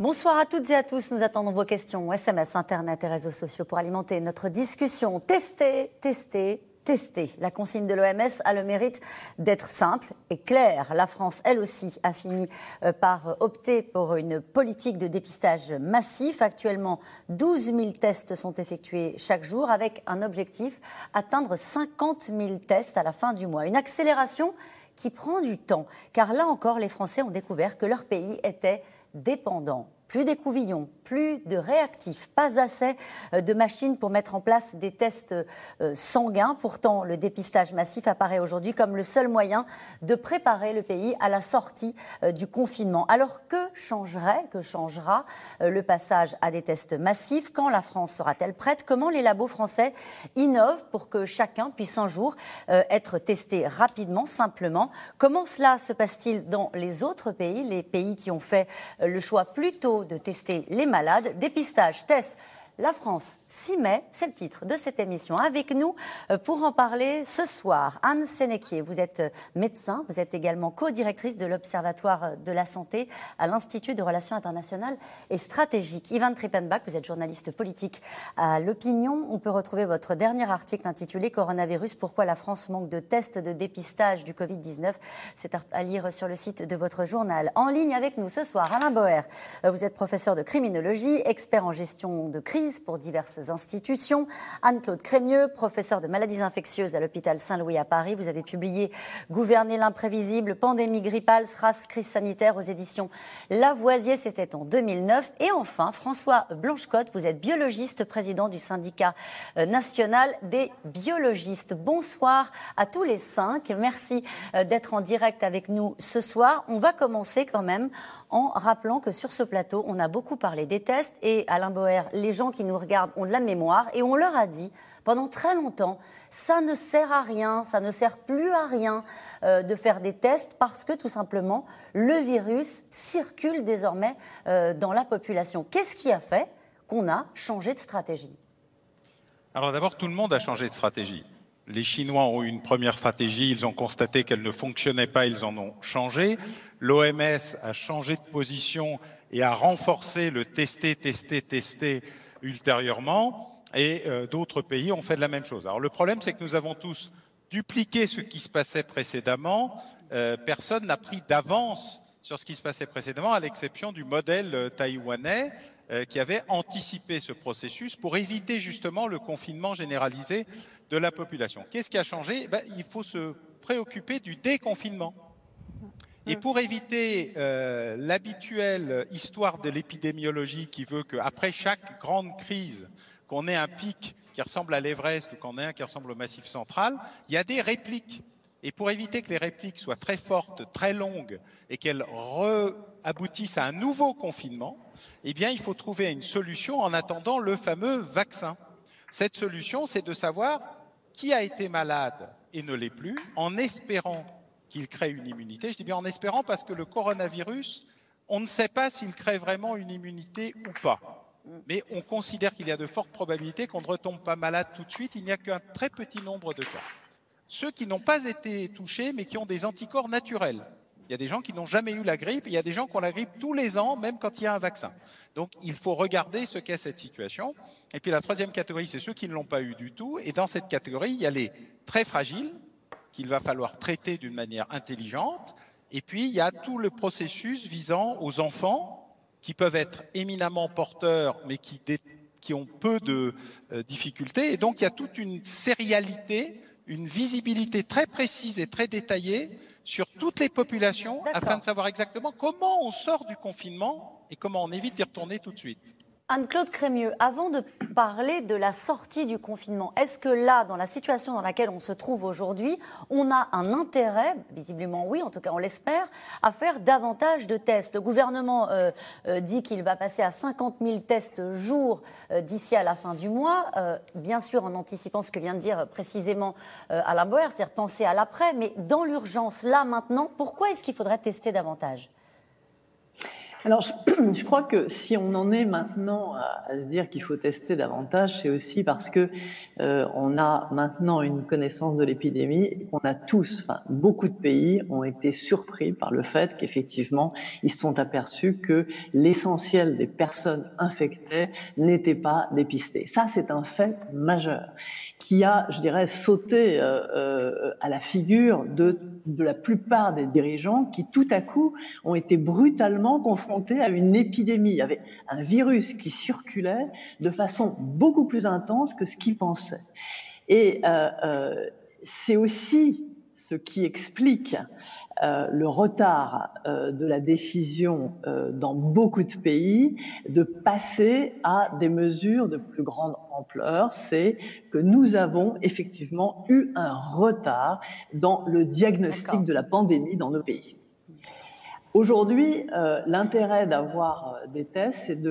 Bonsoir à toutes et à tous. Nous attendons vos questions, SMS, Internet et réseaux sociaux pour alimenter notre discussion. Tester, tester, tester. La consigne de l'OMS a le mérite d'être simple et claire. La France, elle aussi, a fini par opter pour une politique de dépistage massif. Actuellement, 12 000 tests sont effectués chaque jour avec un objectif, atteindre 50 000 tests à la fin du mois. Une accélération qui prend du temps, car là encore, les Français ont découvert que leur pays était dépendant. Plus d'écouvillons, plus de réactifs, pas assez de machines pour mettre en place des tests sanguins. Pourtant, le dépistage massif apparaît aujourd'hui comme le seul moyen de préparer le pays à la sortie du confinement. Alors que changera le passage à des tests massifs? Quand la France sera-t-elle prête? Comment les labos français innovent pour que chacun puisse un jour être testé rapidement, simplement? Comment cela se passe-t-il dans les autres pays, les pays qui ont fait le choix plutôt de tester les malades? Dépistage, tests, la France s'y met, c'est le titre de cette émission. Avec nous pour en parler ce soir, Anne Sénéquier, vous êtes médecin, vous êtes également co-directrice de l'Observatoire de la santé à l'Institut de relations internationales et stratégiques. Ivan Trippenbach, vous êtes journaliste politique à l'Opinion. On peut retrouver votre dernier article intitulé « Coronavirus, pourquoi la France manque de tests de dépistage du Covid-19 ». C'est à lire sur le site de votre journal. En ligne avec nous ce soir, Alain Boer, vous êtes professeur de criminologie, expert en gestion de crise pour diverses institutions. Anne-Claude Crémieux, professeure de maladies infectieuses à l'hôpital Saint-Louis à Paris. Vous avez publié « Gouverner l'imprévisible, pandémie grippale, SRAS, crise sanitaire » aux éditions Lavoisier, c'était en 2009. Et enfin, François Blanchecotte, vous êtes biologiste, président du syndicat national des biologistes. Bonsoir à tous les 5. Merci d'être en direct avec nous ce soir. On va commencer quand même en rappelant que sur ce plateau, on a beaucoup parlé des tests et Alain Boer, les gens qui nous regardent ont de la mémoire et on leur a dit pendant très longtemps, ça ne sert à rien, ça ne sert plus à rien de faire des tests parce que tout simplement, le virus circule désormais dans la population. Qu'est-ce qui a fait qu'on a changé de stratégie? Alors d'abord, tout le monde a changé de stratégie. Les Chinois ont eu une première stratégie, ils ont constaté qu'elle ne fonctionnait pas, ils en ont changé. L'OMS a changé de position et a renforcé le tester, tester, tester ultérieurement. Et d'autres pays ont fait de la même chose. Alors le problème, c'est que nous avons tous dupliqué ce qui se passait précédemment. Personne n'a pris d'avance sur ce qui se passait précédemment, à l'exception du modèle taïwanais qui avait anticipé ce processus pour éviter justement le confinement généralisé de la population. Qu'est-ce qui a changé? Il faut se préoccuper du déconfinement. Et pour éviter l'habituelle histoire de l'épidémiologie qui veut qu'après chaque grande crise, qu'on ait un pic qui ressemble à l'Everest ou qu'on ait un qui ressemble au Massif central, il y a des répliques. Et pour éviter que les répliques soient très fortes, très longues et qu'elles aboutissent à un nouveau confinement, eh bien, il faut trouver une solution en attendant le fameux vaccin. Cette solution, c'est de savoir qui a été malade et ne l'est plus, en espérant qu'il crée une immunité. Je dis bien en espérant parce que le coronavirus, on ne sait pas s'il crée vraiment une immunité ou pas. Mais on considère qu'il y a de fortes probabilités qu'on ne retombe pas malade tout de suite. Il n'y a qu'un très petit nombre de cas. Ceux qui n'ont pas été touchés, mais qui ont des anticorps naturels. Il y a des gens qui n'ont jamais eu la grippe, et il y a des gens qui ont la grippe tous les ans, même quand il y a un vaccin. Donc, il faut regarder ce qu'est cette situation. Et puis, la troisième catégorie, c'est ceux qui ne l'ont pas eu du tout. Et dans cette catégorie, il y a les très fragiles, qu'il va falloir traiter d'une manière intelligente. Et puis, il y a tout le processus visant aux enfants qui peuvent être éminemment porteurs, mais qui ont peu de difficultés. Et donc, il y a toute une sérialité, une visibilité très précise et très détaillée sur toutes les populations afin de savoir exactement comment on sort du confinement et comment on évite d'y retourner tout de suite. Anne-Claude Crémieux, avant de parler de la sortie du confinement, est-ce que là, dans la situation dans laquelle on se trouve aujourd'hui, on a un intérêt, visiblement oui, en tout cas on l'espère, à faire davantage de tests? Le gouvernement dit qu'il va passer à 50 000 tests jour d'ici à la fin du mois, bien sûr en anticipant ce que vient de dire précisément Alain Boer, c'est-à-dire penser à l'après, mais dans l'urgence, là, maintenant, pourquoi est-ce qu'il faudrait tester davantage? Alors, je crois que si on en est maintenant à se dire qu'il faut tester davantage, c'est aussi parce que on a maintenant une connaissance de l'épidémie et qu'on a tous, beaucoup de pays ont été surpris par le fait qu'effectivement, ils se sont aperçus que l'essentiel des personnes infectées n'étaient pas dépistées. Ça, c'est un fait majeur qui a, je dirais, sauté à la figure de la plupart des dirigeants qui, tout à coup, ont été brutalement confrontés à une épidémie. Il y avait un virus qui circulait de façon beaucoup plus intense que ce qu'ils pensaient. Et c'est aussi ce qui explique le retard de la décision dans beaucoup de pays de passer à des mesures de plus grande ampleur. C'est que nous avons effectivement eu un retard dans le diagnostic de la pandémie dans nos pays. Aujourd'hui, l'intérêt d'avoir des tests, c'est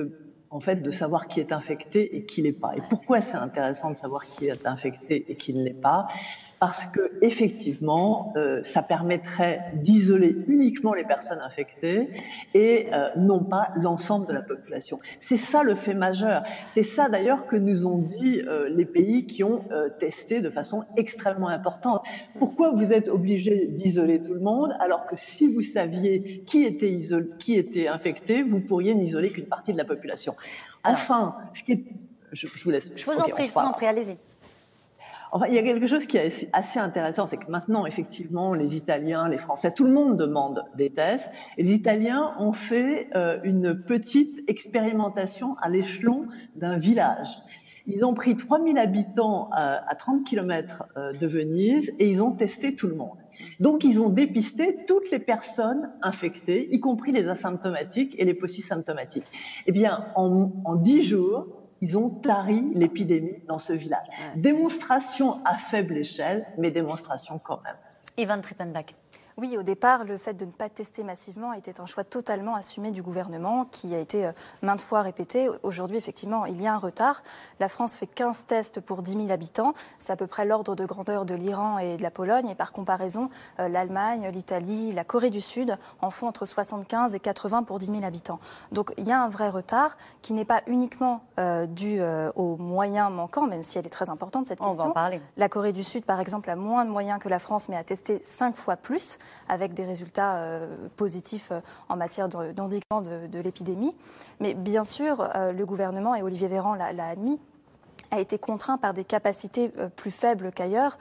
de savoir qui est infecté et qui ne l'est pas. Et pourquoi c'est intéressant de savoir qui est infecté et qui ne l'est pas ? Parce que effectivement, ça permettrait d'isoler uniquement les personnes infectées et non pas l'ensemble de la population. C'est ça le fait majeur. C'est ça d'ailleurs que nous ont dit les pays qui ont testé de façon extrêmement importante. Pourquoi vous êtes obligés d'isoler tout le monde alors que si vous saviez qui était infecté, vous pourriez n'isoler qu'une partie de la population. Enfin, je vous laisse. Je vous en prie, allez-y. Enfin, il y a quelque chose qui est assez intéressant, c'est que maintenant, effectivement, les Italiens, les Français, tout le monde demande des tests. Et les Italiens ont fait une petite expérimentation à l'échelon d'un village. Ils ont pris 3000 habitants à 30 km de Venise et ils ont testé tout le monde. Donc, ils ont dépisté toutes les personnes infectées, y compris les asymptomatiques et les polysymptomatiques. Eh bien, en 10 jours, ils ont tari l'épidémie dans ce village. Démonstration à faible échelle, mais démonstration quand même. Yvan Trippenbach. Oui, au départ, le fait de ne pas tester massivement était un choix totalement assumé du gouvernement qui a été maintes fois répété. Aujourd'hui, effectivement, il y a un retard. La France fait 15 tests pour 10 000 habitants. C'est à peu près l'ordre de grandeur de l'Iran et de la Pologne. Et par comparaison, l'Allemagne, l'Italie, la Corée du Sud en font entre 75 et 80 pour 10 000 habitants. Donc il y a un vrai retard qui n'est pas uniquement dû aux moyens manquants, même si elle est très importante, cette question. On va en parler. La Corée du Sud, par exemple, a moins de moyens que la France, mais a testé 5 fois plus, avec des résultats positifs en matière d'endiguement de l'épidémie. Mais bien sûr, le gouvernement, et Olivier Véran l'a admis, a été contraint par des capacités plus faibles qu'ailleurs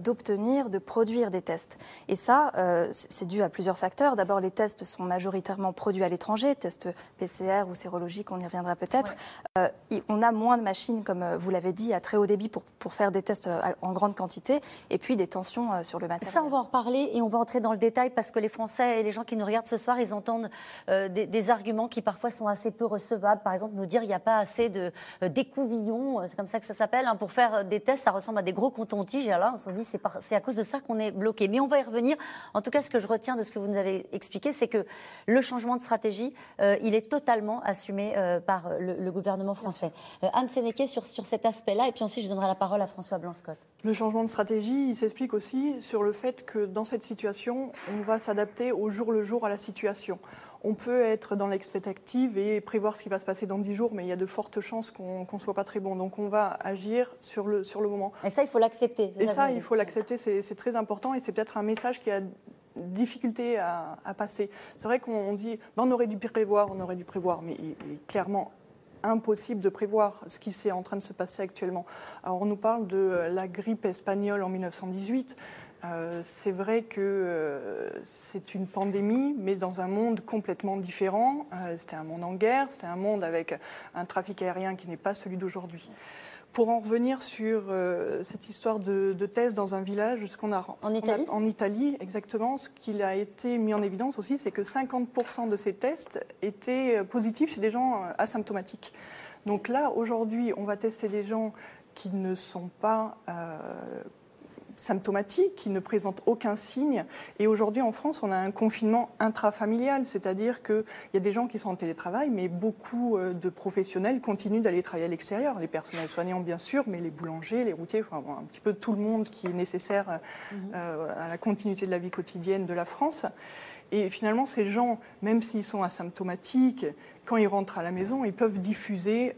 de produire des tests. Et ça, c'est dû à plusieurs facteurs. D'abord, les tests sont majoritairement produits à l'étranger, tests PCR ou sérologiques, on y reviendra peut-être. Ouais. On a moins de machines, comme vous l'avez dit, à très haut débit pour faire des tests en grande quantité, et puis des tensions sur le matériel. Ça, on va en reparler et on va entrer dans le détail parce que les Français et les gens qui nous regardent ce soir, ils entendent des arguments qui parfois sont assez peu recevables. Par exemple, nous dire qu'il n'y a pas assez d'écouvillons, c'est comme ça que ça s'appelle, pour faire des tests, ça ressemble à des gros cotons-tiges. Et là, on se dit c'est à cause de ça qu'on est bloqué. Mais on va y revenir. En tout cas, ce que je retiens de ce que vous nous avez expliqué, c'est que le changement de stratégie, il est totalement assumé par le gouvernement français. Anne Sénéquet sur cet aspect-là, et puis ensuite je donnerai la parole à François Blanc-Scott. Le changement de stratégie, il s'explique aussi sur le fait que dans cette situation, on va s'adapter au jour le jour à la situation. On peut être dans l'expectative et prévoir ce qui va se passer dans 10 jours, mais il y a de fortes chances qu'on ne soit pas très bon. Donc on va agir sur le moment. Et ça, il faut l'accepter. Et ça, il faut l'accepter, c'est très important et c'est peut-être un message qui a difficulté à passer. C'est vrai qu'on dit on aurait dû prévoir, mais il est clairement impossible de prévoir ce qui est en train de se passer actuellement. Alors on nous parle de la grippe espagnole en 1918. C'est vrai que c'est une pandémie, mais dans un monde complètement différent. C'était un monde en guerre, c'était un monde avec un trafic aérien qui n'est pas celui d'aujourd'hui. Pour en revenir sur cette histoire de tests dans un village, en Italie, exactement, ce qui a été mis en évidence aussi, c'est que 50% de ces tests étaient positifs chez des gens asymptomatiques. Donc là, aujourd'hui, on va tester des gens qui ne sont pas symptomatiques, qui ne présentent aucun signe. Et aujourd'hui, en France, on a un confinement intrafamilial, c'est-à-dire qu'il y a des gens qui sont en télétravail, mais beaucoup de professionnels continuent d'aller travailler à l'extérieur. Les personnels soignants, bien sûr, mais les boulangers, les routiers, enfin, un petit peu tout le monde qui est nécessaire à la continuité de la vie quotidienne de la France. Et finalement, ces gens, même s'ils sont asymptomatiques, quand ils rentrent à la maison, ils peuvent diffuser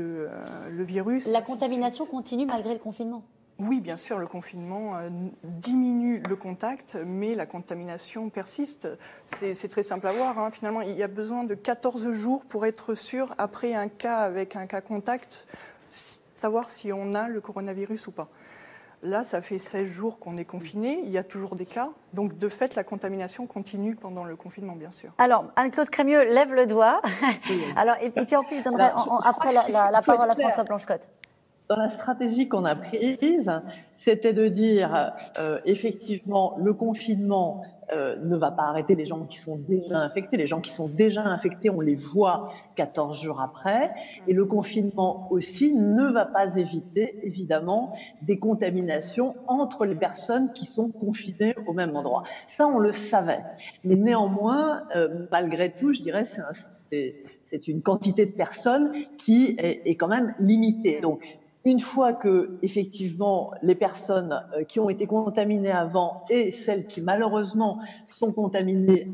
le virus. La contamination continue malgré le confinement? Oui, bien sûr, le confinement diminue le contact, mais la contamination persiste. C'est très simple à voir. Finalement, il y a besoin de 14 jours pour être sûr, après un cas avec un cas contact, savoir si on a le coronavirus ou pas. Là, ça fait 16 jours qu'on est confiné, il y a toujours des cas. Donc, de fait, la contamination continue pendant le confinement, bien sûr. Alors, Anne-Claude Crémieux lève le doigt. Alors, et puis en plus, je donnerai après la parole à François Blanchecotte. Dans la stratégie qu'on a prise, c'était de dire, effectivement, le confinement ne va pas arrêter les gens qui sont déjà infectés. Les gens qui sont déjà infectés, on les voit 14 jours après. Et le confinement aussi ne va pas éviter, évidemment, des contaminations entre les personnes qui sont confinées au même endroit. Ça, on le savait. Mais néanmoins, malgré tout, je dirais, c'est une quantité de personnes qui est quand même limitée. Donc, une fois que, effectivement, les personnes qui ont été contaminées avant et celles qui, malheureusement, sont contaminées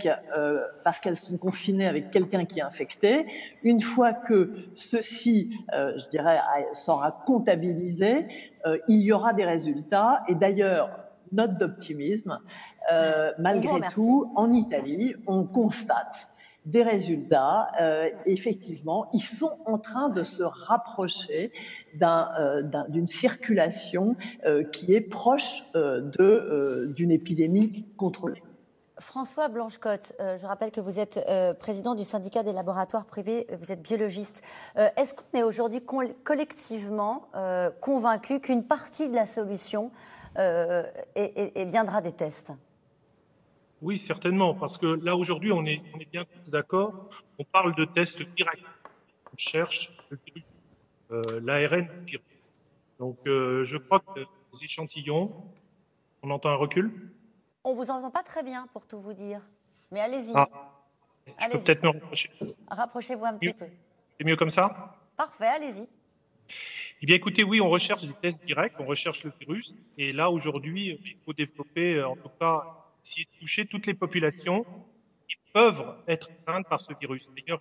parce qu'elles sont confinées avec quelqu'un qui est infecté, une fois que ceci, je dirais, sera comptabilisé, il y aura des résultats. Et d'ailleurs, note d'optimisme, malgré tout, en Italie, on constate des résultats. Effectivement, ils sont en train de se rapprocher d'une circulation qui est proche d'une épidémie contrôlée. François Blanchecotte, je rappelle que vous êtes président du syndicat des laboratoires privés, vous êtes biologiste. Est-ce qu'on est aujourd'hui collectivement convaincu qu'une partie de la solution viendra des tests ? Oui, certainement, parce que là, aujourd'hui, on est bien tous d'accord. On parle de tests directs. On cherche le virus, l'ARN du virus. Donc, je crois que les échantillons, on entend un recul. On ne vous entend pas très bien, pour tout vous dire. Mais allez-y. Je peux peut-être me rapprocher. Rapprochez-vous un petit peu. C'est mieux comme ça ? Parfait, allez-y. Eh bien, écoutez, oui, on recherche des tests directs, on recherche le virus. Et là, aujourd'hui, il faut développer, en tout cas, essayer de toucher toutes les populations qui peuvent être atteintes par ce virus. D'ailleurs,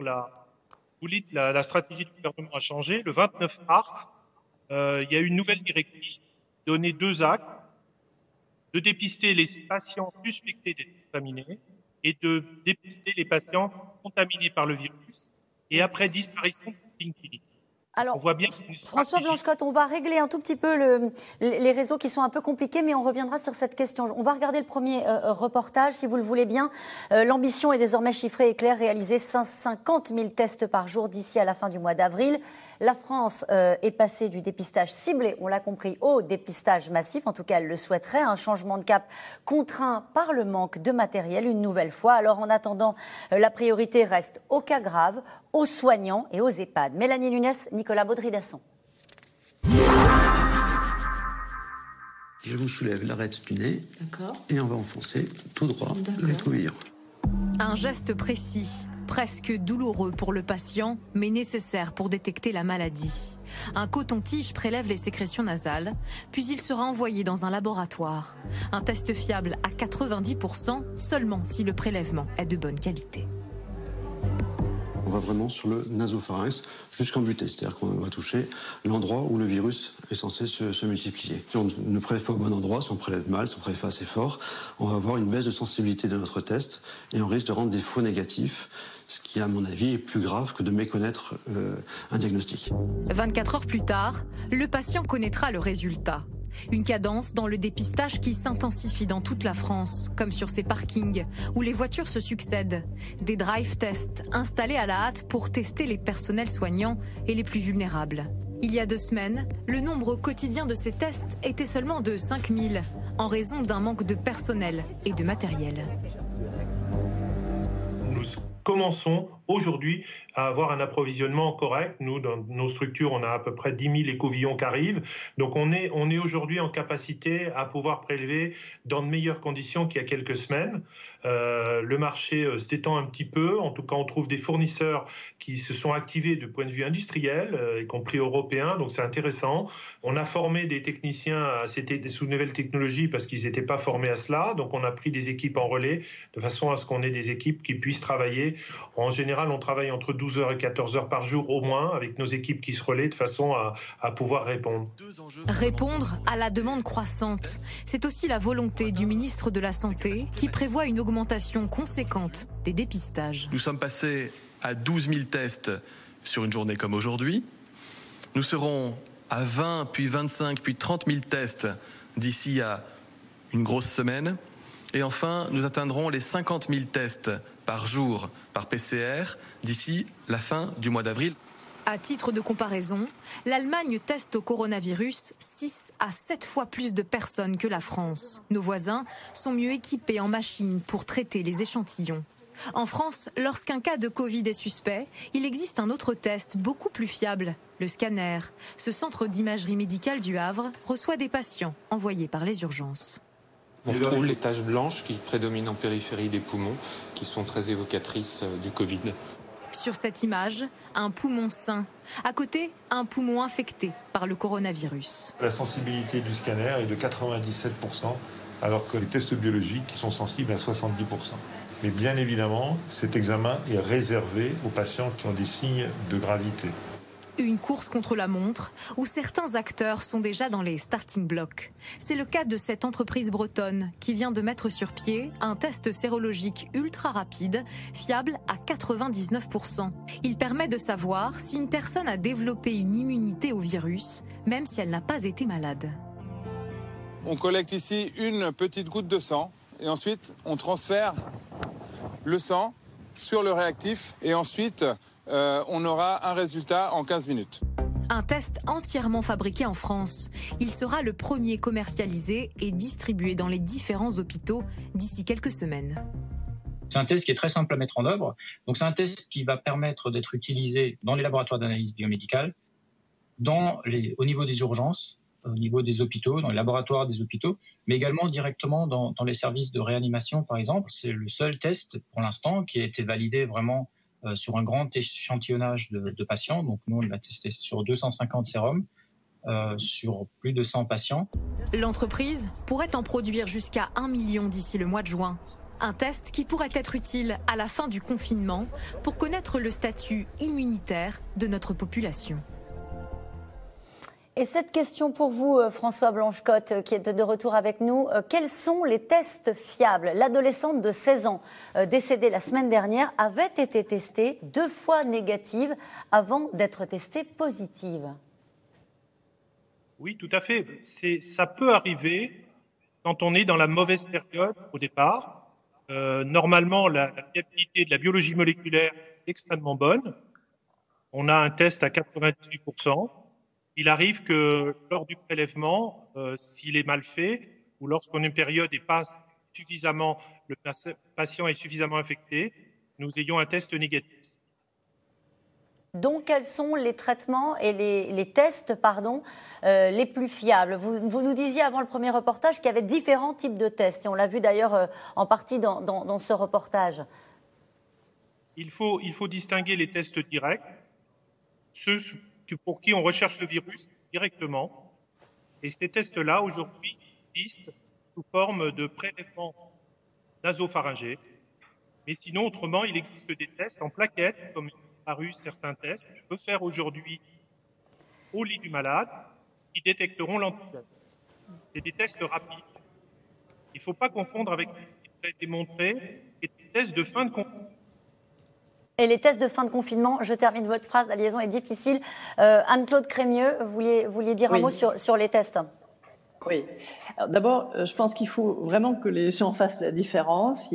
la stratégie du gouvernement a changé. Le 29 mars, il y a eu une nouvelle directive donnée 2 actes, de dépister les patients suspectés d'être contaminés et de dépister les patients contaminés par le virus et après disparition du signe clinique. Alors, on voit bien François Blanchecotte, on va régler un tout petit peu les réseaux qui sont un peu compliqués, mais on reviendra sur cette question. On va regarder le premier reportage, si vous le voulez bien. L'ambition est désormais chiffrée et claire, réaliser 50 000 tests par jour d'ici à la fin du mois d'avril. La France est passée du dépistage ciblé, on l'a compris, au dépistage massif. En tout cas, elle le souhaiterait. Un changement de cap contraint par le manque de matériel, une nouvelle fois. Alors, en attendant, la priorité reste aux cas graves, aux soignants et aux EHPAD. Mélanie Nunes, Nicolas Baudry-Dasson. Je vous soulève l'arête du nez. D'accord. Et on va enfoncer tout droit le rétroviseur. Un geste précis, presque douloureux pour le patient, mais nécessaire pour détecter la maladie. Un coton-tige prélève les sécrétions nasales, puis il sera envoyé dans un laboratoire. Un test fiable à 90% seulement si le prélèvement est de bonne qualité. On va vraiment sur le nasopharynx jusqu'en butée, c'est-à-dire qu'on va toucher l'endroit où le virus est censé se multiplier. Si on ne prélève pas au bon endroit, si on prélève mal, si on prélève pas assez fort, on va avoir une baisse de sensibilité de notre test et on risque de rendre des faux négatifs, ce qui, à mon avis, est plus grave que de méconnaître un diagnostic. 24 heures plus tard, le patient connaîtra le résultat. Une cadence dans le dépistage qui s'intensifie dans toute la France, comme sur ces parkings où les voitures se succèdent. Des drive-tests installés à la hâte pour tester les personnels soignants et les plus vulnérables. Il y a 2 semaines, le nombre quotidien de ces tests était seulement de 5000, en raison d'un manque de personnel et de matériel. Nous commençons aujourd'hui à avoir un approvisionnement correct. Nous, dans nos structures, on a à peu près 10 000 écouvillons qui arrivent. Donc on est aujourd'hui en capacité à pouvoir prélever dans de meilleures conditions qu'il y a quelques semaines. Le marché se détend un petit peu. En tout cas, on trouve des fournisseurs qui se sont activés du point de vue industriel, y compris européen. Donc c'est intéressant. On a formé des techniciens à ces nouvelles technologies parce qu'ils n'étaient pas formés à cela. Donc on a pris des équipes en relais de façon à ce qu'on ait des équipes qui puissent travailler. En général, on travaille entre 12 heures et 14 heures par jour au moins avec nos équipes qui se relaient de façon à pouvoir répondre. Répondre à la demande croissante, c'est aussi la volonté du ministre de la Santé qui prévoit une augmentation conséquente des dépistages. Nous sommes passés à 12 000 tests sur une journée comme aujourd'hui. Nous serons à 20, puis 25, puis 30 000 tests d'ici à une grosse semaine. Et enfin, nous atteindrons les 50 000 tests par jour par PCR d'ici la fin du mois d'avril. À titre de comparaison, l'Allemagne teste au coronavirus 6 à 7 fois plus de personnes que la France. Nos voisins sont mieux équipés en machines pour traiter les échantillons. En France, lorsqu'un cas de Covid est suspect, il existe un autre test beaucoup plus fiable, le scanner. Ce centre d'imagerie médicale du Havre reçoit des patients envoyés par les urgences. On retrouve les taches blanches qui prédominent en périphérie des poumons, qui sont très évocatrices du Covid. Sur cette image, un poumon sain. À côté, un poumon infecté par le coronavirus. La sensibilité du scanner est de 97%, alors que les tests biologiques sont sensibles à 70%. Mais bien évidemment, cet examen est réservé aux patients qui ont des signes de gravité. Une course contre la montre où certains acteurs sont déjà dans les starting blocks. C'est le cas de cette entreprise bretonne qui vient de mettre sur pied un test sérologique ultra rapide, fiable à 99%. Il permet de savoir si une personne a développé une immunité au virus, même si elle n'a pas été malade. On collecte ici une petite goutte de sang et ensuite on transfère le sang sur le réactif et ensuite on aura un résultat en 15 minutes. Un test entièrement fabriqué en France. Il sera le premier commercialisé et distribué dans les différents hôpitaux d'ici quelques semaines. C'est un test qui est très simple à mettre en œuvre. Donc c'est un test qui va permettre d'être utilisé dans les laboratoires d'analyse biomédicale, au niveau des urgences, au niveau des hôpitaux, dans les laboratoires des hôpitaux, mais également directement dans les services de réanimation, par exemple. C'est le seul test pour l'instant qui a été validé vraiment sur un grand échantillonnage de patients. Donc nous, on l'a testé sur 250 sérums, sur plus de 100 patients. L'entreprise pourrait en produire jusqu'à 1 million d'ici le mois de juin. Un test qui pourrait être utile à la fin du confinement pour connaître le statut immunitaire de notre population. Et cette question pour vous, François Blanchecotte, qui est de retour avec nous. Quels sont les tests fiables ? L'adolescente de 16 ans, décédée la semaine dernière, avait été testée 2 fois négative avant d'être testée positive. Oui, tout à fait. Ça peut arriver quand on est dans la mauvaise période au départ. Normalement, la fiabilité de la biologie moléculaire est extrêmement bonne. On a un test à 98%. Il arrive que lors du prélèvement, s'il est mal fait, ou lorsqu'on a une période et pas suffisamment, le patient est suffisamment infecté, nous ayons un test négatif. Donc, quels sont les traitements et les tests les plus fiables ? Vous nous disiez avant le premier reportage qu'il y avait différents types de tests, et on l'a vu d'ailleurs en partie dans ce reportage. Il faut distinguer les tests directs, ceux pour qui on recherche le virus directement. Et ces tests-là, aujourd'hui, existent sous forme de prélèvement nasopharyngé. Mais sinon, autrement, il existe des tests en plaquettes, comme il est paru certains tests. Je peux faire aujourd'hui au lit du malade, qui détecteront l'antigène. C'est des tests rapides. Il ne faut pas confondre avec ce qui a été montré, et des tests de fin de confinement. Et les tests de fin de confinement, je termine votre phrase, la liaison est difficile. Anne-Claude Crémieux, vous vouliez dire un mot sur les tests ? Oui. D'abord, je pense qu'il faut vraiment que les gens fassent la différence. Il y a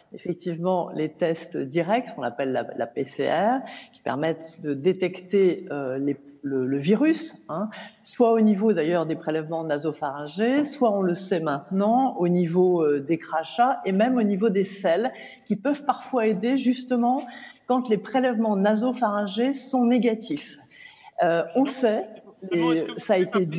effectivement les tests directs, qu'on appelle la PCR, qui permettent de détecter le virus, soit au niveau d'ailleurs des prélèvements nasopharyngés, soit on le sait maintenant au niveau des crachats et même au niveau des selles, qui peuvent parfois aider justement quand les prélèvements nasopharyngés sont négatifs. On sait, ça a été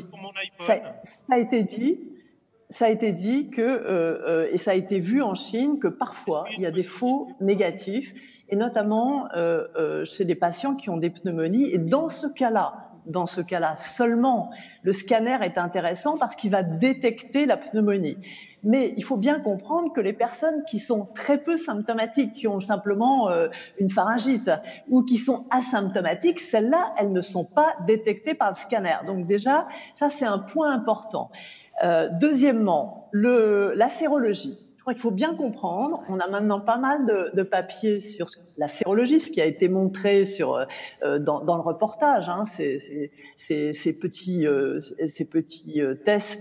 dit que, et ça a été vu en Chine, que parfois il y a des faux négatifs, et notamment chez des patients qui ont des pneumonies. Et dans ce cas-là seulement, le scanner est intéressant parce qu'il va détecter la pneumonie. Mais il faut bien comprendre que les personnes qui sont très peu symptomatiques, qui ont simplement une pharyngite ou qui sont asymptomatiques, celles-là, elles ne sont pas détectées par le scanner. Donc déjà, ça c'est un point important. Deuxièmement, la sérologie. Je crois qu'il faut bien comprendre, on a maintenant pas mal de papiers sur la sérologie, ce qui a été montré dans le reportage, ces petits tests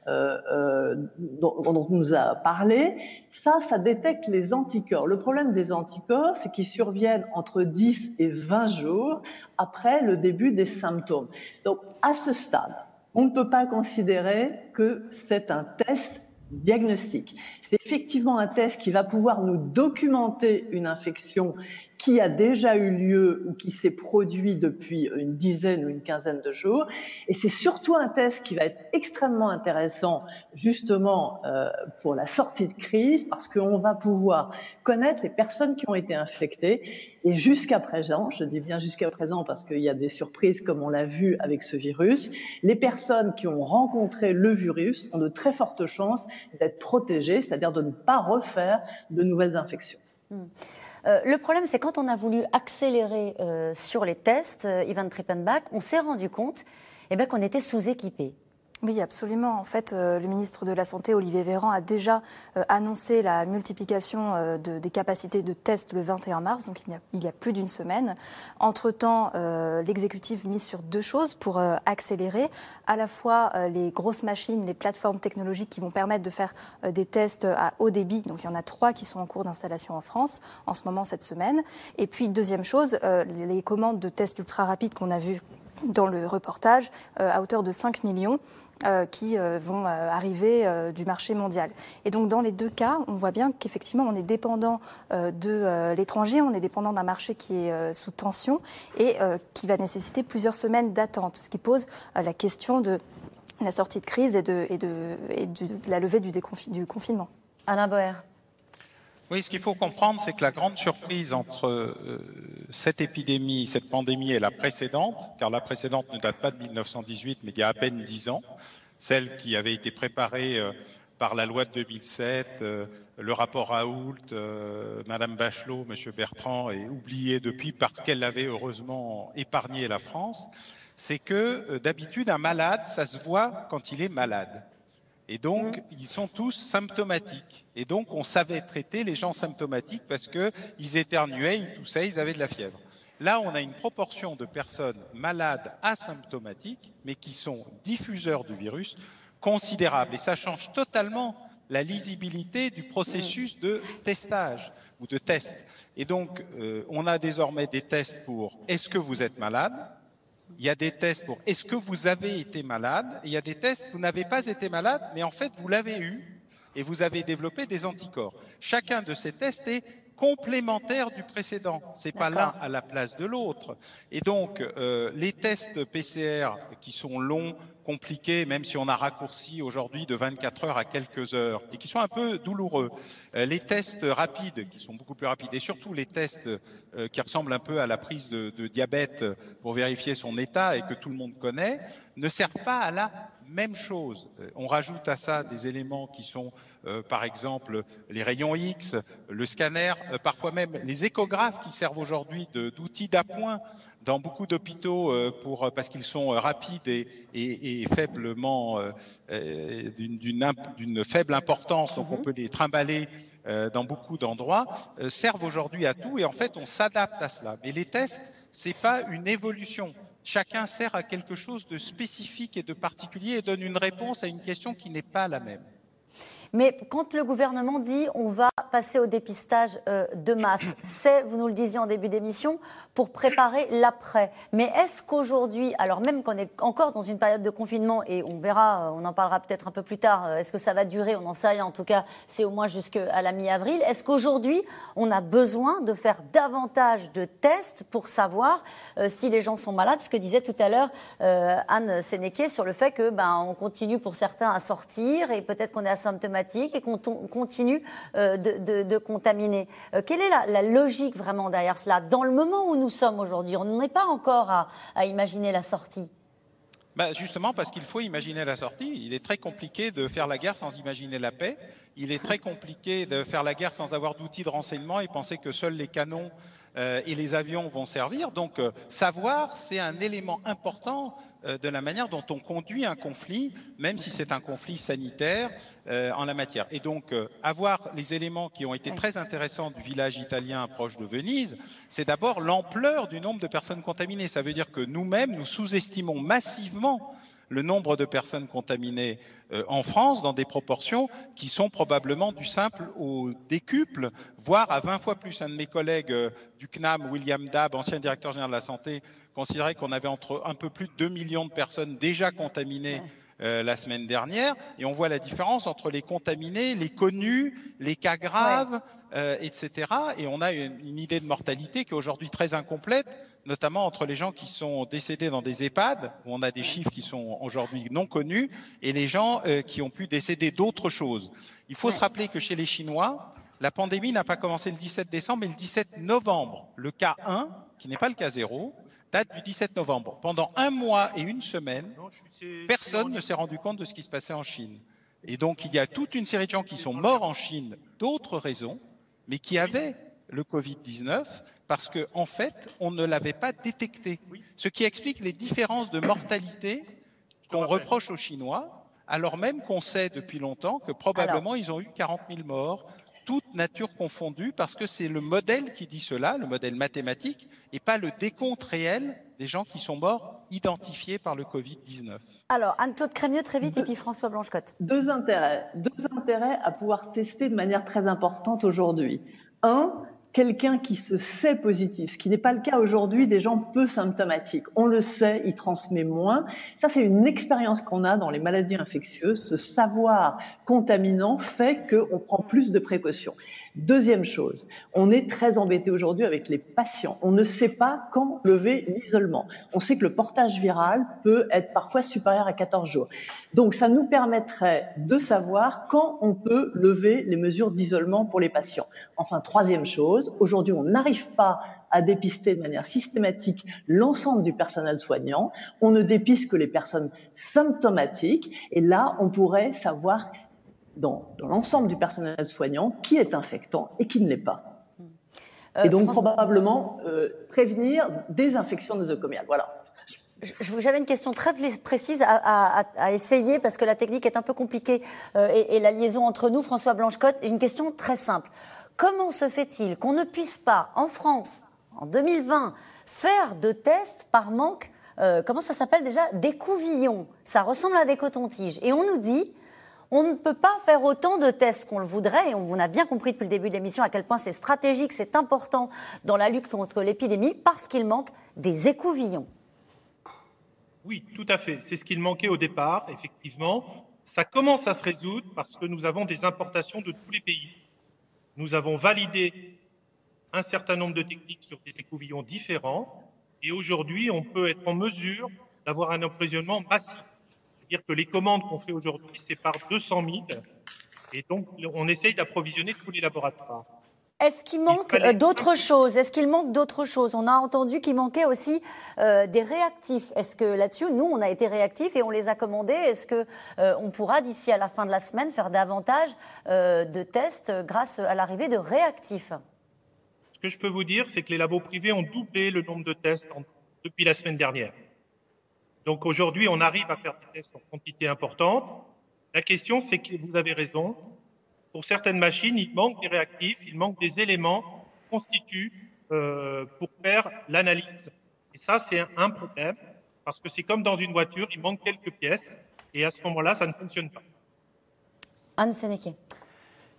dont on nous a parlé. Ça détecte les anticorps. Le problème des anticorps, c'est qu'ils surviennent entre 10 et 20 jours après le début des symptômes. Donc, à ce stade, on ne peut pas considérer que c'est un test diagnostic. C'est effectivement un test qui va pouvoir nous documenter une infection qui a déjà eu lieu ou qui s'est produit depuis une dizaine ou une quinzaine de jours. Et c'est surtout un test qui va être extrêmement intéressant justement pour la sortie de crise, parce qu'on va pouvoir connaître les personnes qui ont été infectées. Et jusqu'à présent, je dis bien jusqu'à présent parce qu'il y a des surprises comme on l'a vu avec ce virus, les personnes qui ont rencontré le virus ont de très fortes chances d'être protégées, c'est-à-dire de ne pas refaire de nouvelles infections. Le problème, c'est quand on a voulu accélérer sur les tests, Ivan Trippenbach, on s'est rendu compte qu'on était sous-équipés. Oui, absolument. En fait, le ministre de la Santé, Olivier Véran, a déjà annoncé la multiplication des capacités de tests le 21 mars, donc il y a plus d'une semaine. Entre-temps, l'exécutif mise sur deux choses pour accélérer à la fois les grosses machines, les plateformes technologiques qui vont permettre de faire des tests à haut débit. Donc il y en a 3 qui sont en cours d'installation en France en ce moment, cette semaine. Et puis, deuxième chose, les commandes de tests ultra rapides qu'on a vues dans le reportage, à hauteur de 5 millions. Qui vont arriver du marché mondial. Et donc dans les deux cas, on voit bien qu'effectivement on est dépendant de l'étranger, on est dépendant d'un marché qui est sous tension et qui va nécessiter plusieurs semaines d'attente, ce qui pose la question de la sortie de crise et de la levée du confinement. Alain Boer. Oui, ce qu'il faut comprendre, c'est que la grande surprise entre cette épidémie, cette pandémie et la précédente, car la précédente ne date pas de 1918, mais il y a à peine 10 ans, celle qui avait été préparée par la loi de 2007, le rapport Raoult, Madame Bachelot, Monsieur Bertrand, est oublié depuis parce qu'elle avait heureusement épargné la France, c'est que d'habitude, un malade, ça se voit quand il est malade. Et donc, ils sont tous symptomatiques. Et donc, on savait traiter les gens symptomatiques parce qu'ils éternuaient, ils toussaient, ils avaient de la fièvre. Là, on a une proportion de personnes malades asymptomatiques, mais qui sont diffuseurs du virus, considérable. Et ça change totalement la lisibilité du processus de testage ou de test. Et donc, on a désormais des tests pour « est-ce que vous êtes malade ?» Il y a des tests pour « est-ce que vous avez été malade ?» et il y a des tests « vous n'avez pas été malade, mais en fait, vous l'avez eu et vous avez développé des anticorps ». Chacun de ces tests est complémentaire du précédent. C'est pas l'un à la place de l'autre. Et donc, les tests PCR qui sont longs, compliqués, même si on a raccourci aujourd'hui de 24 heures à quelques heures, et qui sont un peu douloureux. Les tests rapides, qui sont beaucoup plus rapides, et surtout les tests qui ressemblent un peu à la prise de diabète pour vérifier son état et que tout le monde connaît, ne servent pas à la même chose. On rajoute à ça des éléments qui sont, par exemple, les rayons X, le scanner, parfois même les échographes qui servent aujourd'hui d'outils d'appoint dans beaucoup d'hôpitaux parce qu'ils sont rapides et faiblement d'une faible importance, donc on peut les trimballer dans beaucoup d'endroits, servent aujourd'hui à tout et en fait on s'adapte à cela. Mais les tests, c'est pas une évolution. Chacun sert à quelque chose de spécifique et de particulier et donne une réponse à une question qui n'est pas la même. Mais quand le gouvernement dit on va passer au dépistage de masse, c'est, vous nous le disiez en début d'émission, pour préparer l'après. Mais est-ce qu'aujourd'hui, alors même qu'on est encore dans une période de confinement, et on verra, on en parlera peut-être un peu plus tard, est-ce que ça va durer, on n'en sait rien, en tout cas c'est au moins jusqu'à la mi-avril, est-ce qu'aujourd'hui on a besoin de faire davantage de tests pour savoir si les gens sont malades, ce que disait tout à l'heure Anne Sénéquier sur le fait que on continue pour certains à sortir et peut-être qu'on est asymptomatique et qu'on continue de contaminer. Quelle est la logique vraiment derrière cela? Dans le moment où nous sommes aujourd'hui, on n'est pas encore à imaginer la sortie. Justement parce qu'il faut imaginer la sortie. Il est très compliqué de faire la guerre sans imaginer la paix. Il est très compliqué de faire la guerre sans avoir d'outils de renseignement et penser que seuls les canons et les avions vont servir. Donc savoir, c'est un élément important de la manière dont on conduit un conflit, même si c'est un conflit sanitaire en la matière. Et donc, avoir les éléments qui ont été très intéressants du village italien proche de Venise, c'est d'abord l'ampleur du nombre de personnes contaminées. Ça veut dire que nous-mêmes, nous sous-estimons massivement le nombre de personnes contaminées en France dans des proportions qui sont probablement du simple au décuple, voire à 20 fois plus. Un de mes collègues du CNAM, William Dabb, ancien directeur général de la santé, considérait qu'on avait entre un peu plus de 2 millions de personnes déjà contaminées la semaine dernière. Et on voit la différence entre les contaminés, les connus, les cas graves, etc. Et on a une idée de mortalité qui est aujourd'hui très incomplète, notamment entre les gens qui sont décédés dans des EHPAD, où on a des chiffres qui sont aujourd'hui non connus, et les gens qui ont pu décéder d'autres choses. Il faut se rappeler que chez les Chinois, la pandémie n'a pas commencé le 17 décembre, mais le 17 novembre. Le cas 1, qui n'est pas le cas 0, date du 17 novembre. Pendant un mois et une semaine, personne ne s'est rendu compte de ce qui se passait en Chine. Et donc, il y a toute une série de gens qui sont morts en Chine d'autres raisons, mais qui avaient le Covid-19 parce qu'en fait, on ne l'avait pas détecté. Ce qui explique les différences de mortalité qu'on reproche aux Chinois, alors même qu'on sait depuis longtemps que probablement ils ont eu 40 000 morts, toute nature confondue, parce que c'est le modèle qui dit cela, le modèle mathématique, et pas le décompte réel des gens qui sont morts identifiés par le Covid-19. Alors, Anne-Claude Crémieux, très vite, et puis François Blanchecotte. Deux intérêts à pouvoir tester de manière très importante aujourd'hui. Un, quelqu'un qui se sait positif, ce qui n'est pas le cas aujourd'hui des gens peu symptomatiques. On le sait, il transmet moins. Ça, c'est une expérience qu'on a dans les maladies infectieuses. Ce savoir contaminant fait qu'on prend plus de précautions. Deuxième chose, on est très embêté aujourd'hui avec les patients. On ne sait pas quand lever l'isolement. On sait que le portage viral peut être parfois supérieur à 14 jours. Donc, ça nous permettrait de savoir quand on peut lever les mesures d'isolement pour les patients. Enfin, troisième chose, aujourd'hui, on n'arrive pas à dépister de manière systématique l'ensemble du personnel soignant. On ne dépiste que les personnes symptomatiques. Et là, on pourrait savoir dans l'ensemble du personnel soignant qui est infectant et qui ne l'est pas. Et donc, probablement, prévenir des infections nosocomiales. Voilà. J'avais une question très précise à essayer parce que la technique est un peu compliquée et la liaison entre nous, François Blanchecotte, une question très simple. Comment se fait-il qu'on ne puisse pas, en France, en 2020, faire de tests par manque, comment ça s'appelle déjà, d'écouvillons? Ça ressemble à des cotons-tiges. Et on nous dit, on ne peut pas faire autant de tests qu'on le voudrait, et on a bien compris depuis le début de l'émission à quel point c'est stratégique, c'est important dans la lutte contre l'épidémie, parce qu'il manque des écouvillons. Oui, tout à fait. C'est ce qu'il manquait au départ, effectivement. Ça commence à se résoudre parce que nous avons des importations de tous les pays. Nous avons validé un certain nombre de techniques sur des écouvillons différents et aujourd'hui, on peut être en mesure d'avoir un approvisionnement massif. C'est-à-dire que les commandes qu'on fait aujourd'hui, c'est par 200 000 et donc on essaye d'approvisionner tous les laboratoires. Est-ce qu'il manque d'autres choses? Est-ce qu'il manque d'autres choses? On a entendu qu'il manquait aussi des réactifs. Est-ce que là-dessus, nous, on a été réactifs et on les a commandés? Est-ce que on pourra, d'ici à la fin de la semaine, faire davantage de tests grâce à l'arrivée de réactifs? Ce que je peux vous dire, c'est que les labos privés ont doublé le nombre de tests depuis la semaine dernière. Donc aujourd'hui, on arrive à faire des tests en quantité importante. La question, c'est que vous avez raison. Pour certaines machines, il manque des réactifs, il manque des éléments qui constituent pour faire l'analyse. Et ça, c'est un problème, parce que c'est comme dans une voiture, il manque quelques pièces, et à ce moment-là, ça ne fonctionne pas. Anne Sénéquier.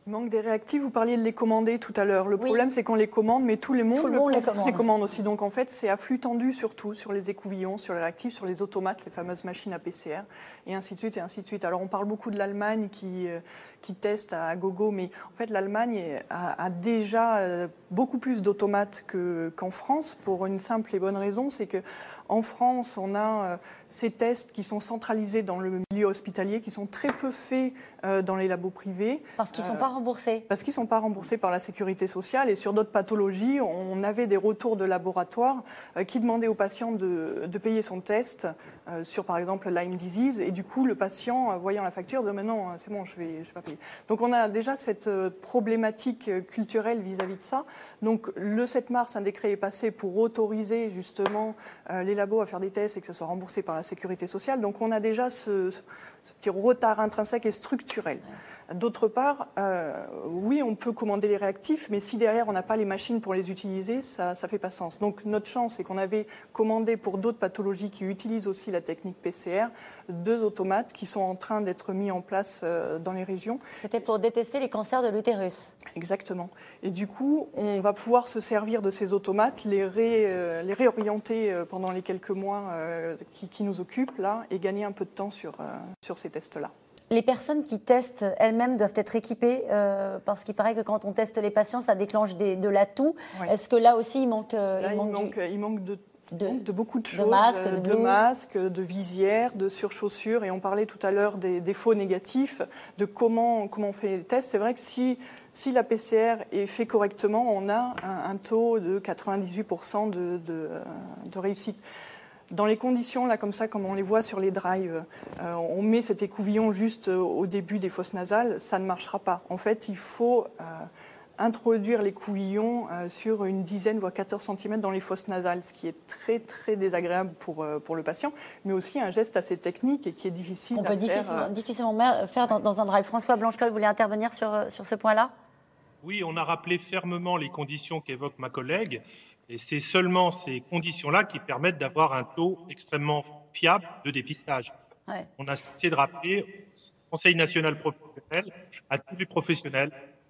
Il manque des réactifs, vous parliez de les commander tout à l'heure. Le problème, c'est qu'on les commande, mais tout le monde les commande aussi. Donc en fait, c'est à flux tendu surtout, sur les écouvillons, sur les réactifs, sur les automates, les fameuses machines à PCR, et ainsi de suite, et ainsi de suite. Alors on parle beaucoup de l'Allemagne qui teste à gogo, mais en fait l'Allemagne a déjà beaucoup plus d'automates qu'en France, pour une simple et bonne raison, c'est qu'en France, on a ces tests qui sont centralisés dans le milieu hospitalier, qui sont très peu faits dans les labos privés. Parce qu'ils ne sont pas remboursés. Parce qu'ils ne sont pas remboursés par la sécurité sociale. Et sur d'autres pathologies, on avait des retours de laboratoires qui demandaient au patient de payer son test sur, par exemple, Lyme disease. Et du coup, le patient, voyant la facture, dit « Mais non, c'est bon, je vais pas payer ». Donc on a déjà cette problématique culturelle vis-à-vis de ça. Donc le 7 mars, un décret est passé pour autoriser justement les labos à faire des tests et que ce soit remboursé par la sécurité sociale. Donc on a déjà ce petit retard intrinsèque et structurel. D'autre part, oui, on peut commander les réactifs, mais si derrière on n'a pas les machines pour les utiliser, ça fait pas sens. Donc notre chance, c'est qu'on avait commandé pour d'autres pathologies qui utilisent aussi la technique PCR 2 automates qui sont en train d'être mis en place dans les régions. C'était pour détester les cancers de l'utérus. Exactement. Et du coup, on va pouvoir se servir de ces automates, les réorienter pendant les quelques mois qui nous occupent là, et gagner un peu de temps sur ces tests-là. Les personnes qui testent elles-mêmes doivent être équipées parce qu'il paraît que quand on teste les patients, ça déclenche de l'atout. Oui. Est-ce que là aussi, il manque de beaucoup de choses, de masques, de visières, de surchaussures. Et on parlait tout à l'heure des faux négatifs, de comment on fait les tests. C'est vrai que si la PCR est fait correctement, on a un taux de 98% de réussite. Dans les conditions, là, comme ça, comme on les voit sur les drives, on met cet écouvillon juste au début des fosses nasales, ça ne marchera pas. En fait, il faut introduire l'écouvillon sur une dizaine, voire 14 cm dans les fosses nasales, ce qui est très, très désagréable pour le patient, mais aussi un geste assez technique et qui est difficile à faire. On peut difficilement faire dans un drive. François Blanchecol, vous voulez intervenir sur ce point-là ? Oui, on a rappelé fermement les conditions qu'évoque ma collègue. Et c'est seulement ces conditions-là qui permettent d'avoir un taux extrêmement fiable de dépistage. Ouais. On a cessé de rappeler au Conseil national professionnel, à tous les professionnels.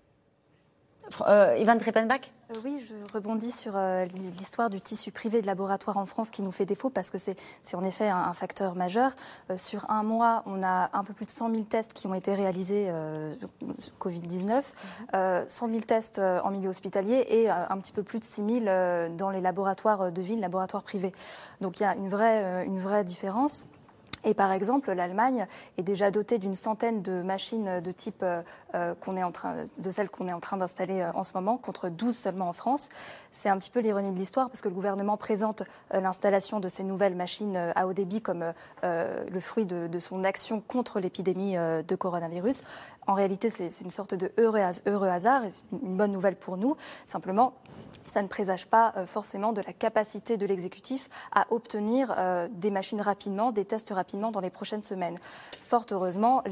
Yvan Treppenbach ? Oui, je rebondis sur l'histoire du tissu privé de laboratoire en France qui nous fait défaut parce que c'est en effet un facteur majeur. Sur un mois, on a un peu plus de 100 000 tests qui ont été réalisés Covid-19, 100 000 tests en milieu hospitalier et un petit peu plus de 6 000 dans les laboratoires de ville, laboratoires privés. Donc il y a une vraie différence. Et par exemple, l'Allemagne est déjà dotée d'une centaine de machines de type celles qu'on est en train d'installer en ce moment, contre 12 seulement en France. C'est un petit peu l'ironie de l'histoire parce que le gouvernement présente l'installation de ces nouvelles machines à haut débit comme le fruit de son action contre l'épidémie de coronavirus. En réalité, c'est une sorte de heureux hasard et c'est une bonne nouvelle pour nous. Simplement, ça ne présage pas forcément de la capacité de l'exécutif à obtenir des machines rapidement, des tests rapidement dans les prochaines semaines. Fort heureusement,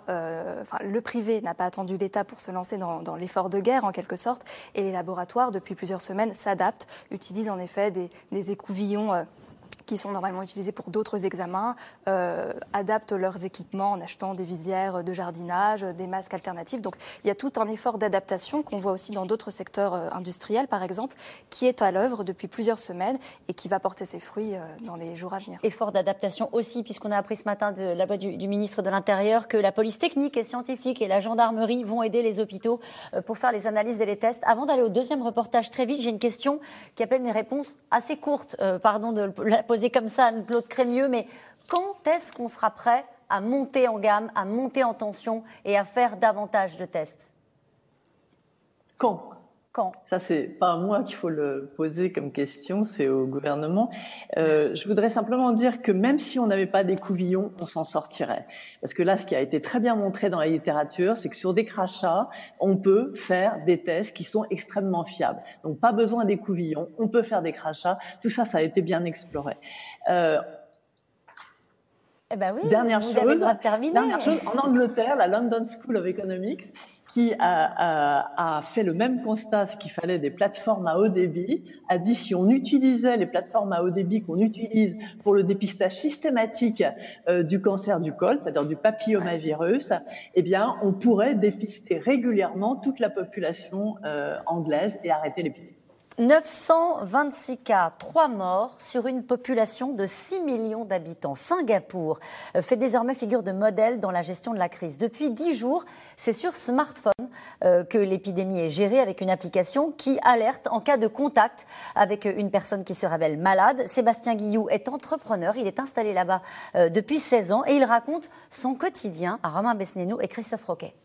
le privé n'a pas attendu l'État pour se lancer dans l'effort de guerre en quelque sorte et les laboratoires, depuis plusieurs semaines, s'adaptent, utilisent en effet des écouvillons qui sont normalement utilisés pour d'autres examens, adaptent leurs équipements en achetant des visières de jardinage, des masques alternatifs. Donc il y a tout un effort d'adaptation qu'on voit aussi dans d'autres secteurs industriels, par exemple, qui est à l'œuvre depuis plusieurs semaines et qui va porter ses fruits dans les jours à venir. Effort d'adaptation aussi, puisqu'on a appris ce matin de la voix du ministre de l'Intérieur que la police technique et scientifique et la gendarmerie vont aider les hôpitaux pour faire les analyses et les tests. Avant d'aller au deuxième reportage très vite, j'ai une question qui appelle une réponse assez courte. Pardon de la poser comme ça, Anne-Claude Crémieux, mais quand est-ce qu'on sera prêt à monter en gamme, à monter en tension et à faire davantage de tests ? Quand ? Ça, c'est pas à moi qu'il faut le poser comme question, c'est au gouvernement. Je voudrais simplement dire que même si on n'avait pas d'écouvillon, on s'en sortirait. Parce que là, ce qui a été très bien montré dans la littérature, c'est que sur des crachats, on peut faire des tests qui sont extrêmement fiables. Donc, pas besoin d'écouvillon, on peut faire des crachats. Tout ça, ça a été bien exploré. Eh ben oui, dernière vous chose, avez le droit de terminer. Dernière chose, en Angleterre, la London School of Economics, qui a fait le même constat, qu'il fallait des plateformes à haut débit, a dit si on utilisait les plateformes à haut débit qu'on utilise pour le dépistage systématique du cancer du col, c'est-à-dire du papillomavirus, eh bien, on pourrait dépister régulièrement toute la population anglaise et arrêter l'épidémie. 926 cas, 3 morts sur une population de 6 millions d'habitants. Singapour fait désormais figure de modèle dans la gestion de la crise. Depuis 10 jours, c'est sur smartphone que l'épidémie est gérée avec une application qui alerte en cas de contact avec une personne qui se révèle malade. Sébastien Guillou est entrepreneur, il est installé là-bas depuis 16 ans et il raconte son quotidien à Romain Besnénou et Christophe Roquet.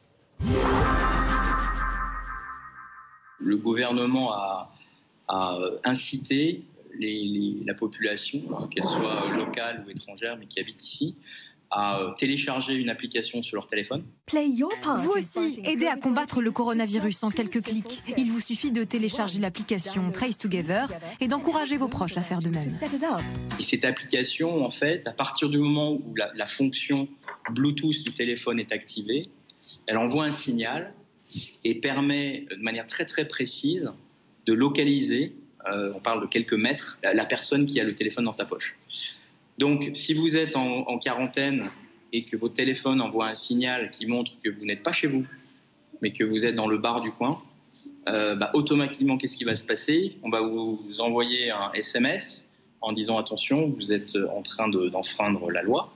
Le gouvernement a incité la population, qu'elle soit locale ou étrangère, mais qui habite ici, à télécharger une application sur leur téléphone. Vous aussi, aidez à combattre le coronavirus en quelques clics. Il vous suffit de télécharger l'application Trace Together et d'encourager vos proches à faire de même. Et cette application, en fait, à partir du moment où la fonction Bluetooth du téléphone est activée, elle envoie un signal et permet de manière très très précise de localiser, on parle de quelques mètres, la personne qui a le téléphone dans sa poche. Donc si vous êtes en quarantaine et que votre téléphone envoie un signal qui montre que vous n'êtes pas chez vous, mais que vous êtes dans le bar du coin, automatiquement qu'est-ce qui va se passer? On va vous envoyer un SMS en disant attention, vous êtes en train d'enfreindre la loi,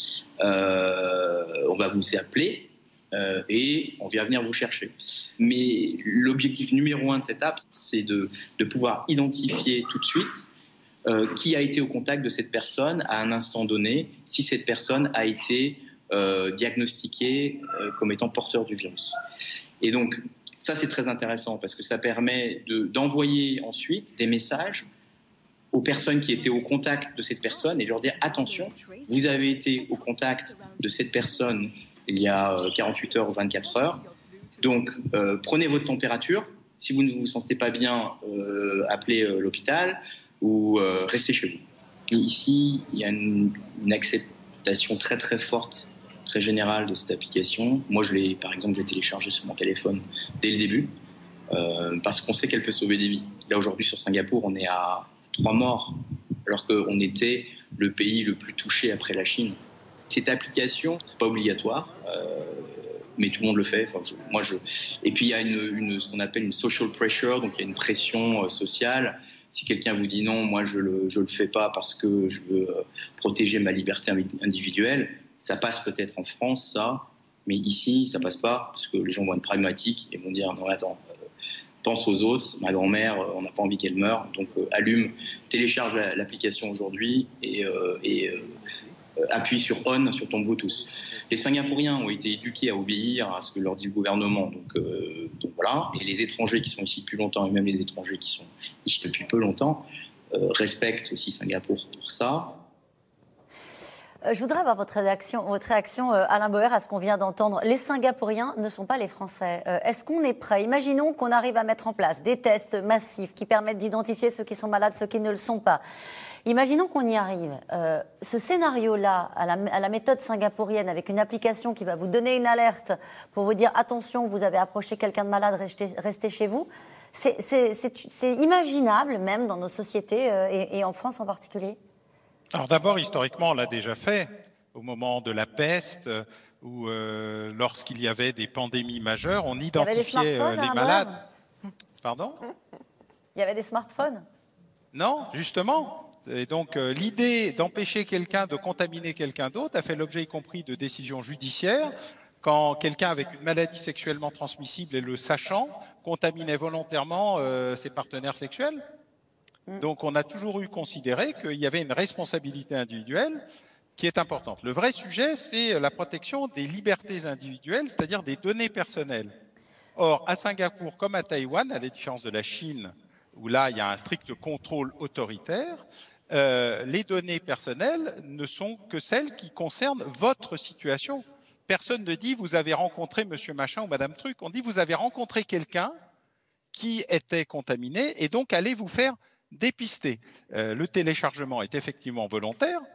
on va vous appeler, et on vient venir vous chercher. Mais l'objectif numéro 1 de cette app, c'est de pouvoir identifier tout de suite qui a été au contact de cette personne à un instant donné, si cette personne a été diagnostiquée comme étant porteur du virus. Et donc, ça c'est très intéressant parce que ça permet d'envoyer ensuite des messages aux personnes qui étaient au contact de cette personne et leur dire attention, vous avez été au contact de cette personne il y a 48 heures ou 24 heures. Donc, prenez votre température. Si vous ne vous sentez pas bien, appelez l'hôpital ou restez chez vous. Et ici, il y a une acceptation très très forte, très générale de cette application. Moi, par exemple, je l'ai téléchargée sur mon téléphone dès le début parce qu'on sait qu'elle peut sauver des vies. Là, aujourd'hui, sur Singapour, on est à 3 morts alors qu'on était le pays le plus touché après la Chine. Cette application, c'est pas obligatoire, mais tout le monde le fait. Et puis il y a ce qu'on appelle une social pressure, donc il y a une pression sociale. Si quelqu'un vous dit non, moi je le fais pas parce que je veux protéger ma liberté individuelle, ça passe peut-être en France, ça, mais ici ça passe pas parce que les gens vont être pragmatiques et vont dire non attends, pense aux autres. Ma grand-mère, on n'a pas envie qu'elle meure, donc télécharge l'application aujourd'hui et appuie sur on sur ton Bluetooth. Les Singapouriens ont été éduqués à obéir à ce que leur dit le gouvernement, donc voilà. Et les étrangers qui sont ici depuis longtemps, et même les étrangers qui sont ici depuis peu longtemps, respectent aussi Singapour pour ça. Je voudrais avoir votre réaction, Alain Boer, à ce qu'on vient d'entendre. Les Singapouriens ne sont pas les Français. Est-ce qu'on est prêt? Imaginons qu'on arrive à mettre en place des tests massifs qui permettent d'identifier ceux qui sont malades, ceux qui ne le sont pas. Imaginons qu'on y arrive. Ce scénario-là, à la méthode singapourienne, avec une application qui va vous donner une alerte pour vous dire « Attention, vous avez approché quelqu'un de malade, restez chez vous », c'est imaginable même dans nos sociétés et en France en particulier? Alors d'abord, historiquement, on l'a déjà fait au moment de la peste ou lorsqu'il y avait des pandémies majeures, on identifiait les malades. Pardon? Il y avait des smartphones? Non, justement. Et donc l'idée d'empêcher quelqu'un de contaminer quelqu'un d'autre a fait l'objet y compris de décisions judiciaires quand quelqu'un avec une maladie sexuellement transmissible et le sachant contaminait volontairement ses partenaires sexuels. Donc on a toujours considéré qu'il y avait une responsabilité individuelle qui est importante. Le vrai sujet, c'est la protection des libertés individuelles, c'est-à-dire des données personnelles. Or, à Singapour comme à Taïwan, à la différence de la Chine, où là il y a un strict contrôle autoritaire, les données personnelles ne sont que celles qui concernent votre situation. Personne ne dit vous avez rencontré monsieur machin ou madame truc, on dit vous avez rencontré quelqu'un qui était contaminé et donc allez vous faire dépister. Le téléchargement est effectivement volontaire,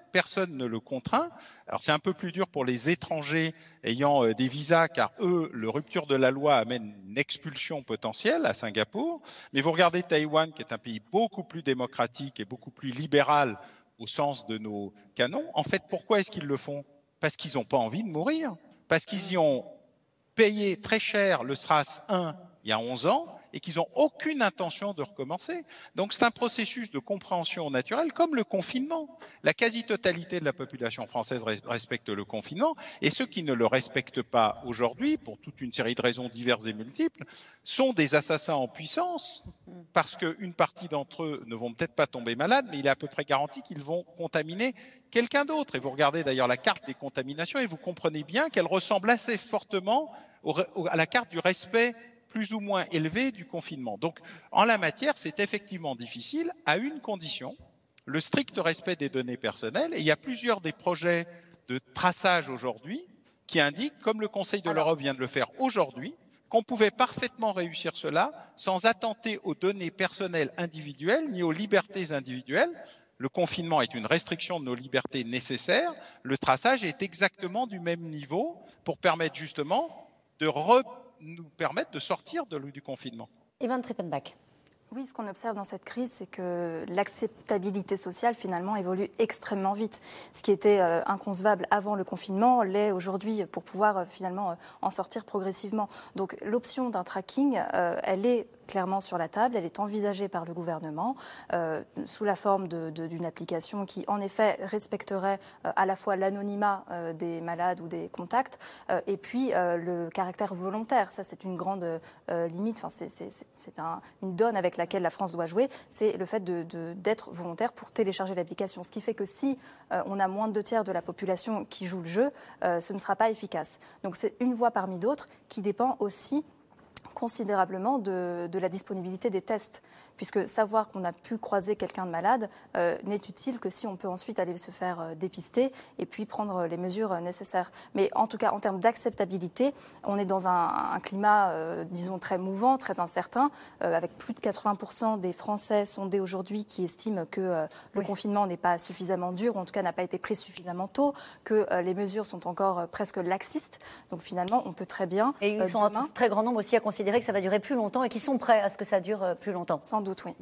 personne ne le contraint. Alors c'est un peu plus dur pour les étrangers ayant des visas, car eux, la rupture de la loi amène une expulsion potentielle à Singapour. Mais vous regardez Taïwan, qui est un pays beaucoup plus démocratique et beaucoup plus libéral au sens de nos canons. En fait, pourquoi est-ce qu'ils le font? Parce qu'ils n'ont pas envie de mourir, parce qu'ils y ont payé très cher le SRAS 1 il y a 11 ans et qu'ils n'ont aucune intention de recommencer. Donc c'est un processus de compréhension naturelle, comme le confinement. La quasi-totalité de la population française respecte le confinement, et ceux qui ne le respectent pas aujourd'hui, pour toute une série de raisons diverses et multiples, sont des assassins en puissance, parce qu'une partie d'entre eux ne vont peut-être pas tomber malades, mais il est à peu près garanti qu'ils vont contaminer quelqu'un d'autre. Et vous regardez d'ailleurs la carte des contaminations et vous comprenez bien qu'elle ressemble assez fortement à la carte du respect plus ou moins élevé du confinement. Donc, en la matière, c'est effectivement difficile, à une condition, le strict respect des données personnelles. Et il y a plusieurs des projets de traçage aujourd'hui qui indiquent, comme le Conseil de l'Europe vient de le faire aujourd'hui, qu'on pouvait parfaitement réussir cela sans attenter aux données personnelles individuelles ni aux libertés individuelles. Le confinement est une restriction de nos libertés nécessaires. Le traçage est exactement du même niveau pour permettre justement de nous permettre de sortir du confinement. Yvan Trippenbach. Oui, ce qu'on observe dans cette crise, c'est que l'acceptabilité sociale, finalement, évolue extrêmement vite. Ce qui était inconcevable avant le confinement l'est aujourd'hui pour pouvoir finalement en sortir progressivement. Donc l'option d'un tracking, elle est clairement sur la table, elle est envisagée par le gouvernement sous la forme d'une application qui, en effet, respecterait à la fois l'anonymat des malades ou des contacts et puis le caractère volontaire. Ça, c'est une grande limite, enfin, c'est une donne avec laquelle la France doit jouer, c'est le fait d'être volontaire pour télécharger l'application. Ce qui fait que si on a moins de 2/3 de la population qui joue le jeu, ce ne sera pas efficace. Donc c'est une voie parmi d'autres qui dépend aussi considérablement de la disponibilité des tests, puisque savoir qu'on a pu croiser quelqu'un de malade n'est utile que si on peut ensuite aller se faire dépister et puis prendre les mesures nécessaires. Mais en tout cas, en termes d'acceptabilité, on est dans un climat, disons, très mouvant, très incertain, avec plus de 80% des Français sondés aujourd'hui qui estiment que le confinement n'est pas suffisamment dur, ou en tout cas n'a pas été pris suffisamment tôt, que les mesures sont encore presque laxistes. Donc finalement, on peut très bien... Et ils sont un très grand nombre aussi à considérer que ça va durer plus longtemps et qui sont prêts à ce que ça dure plus longtemps. Sans doute, oui.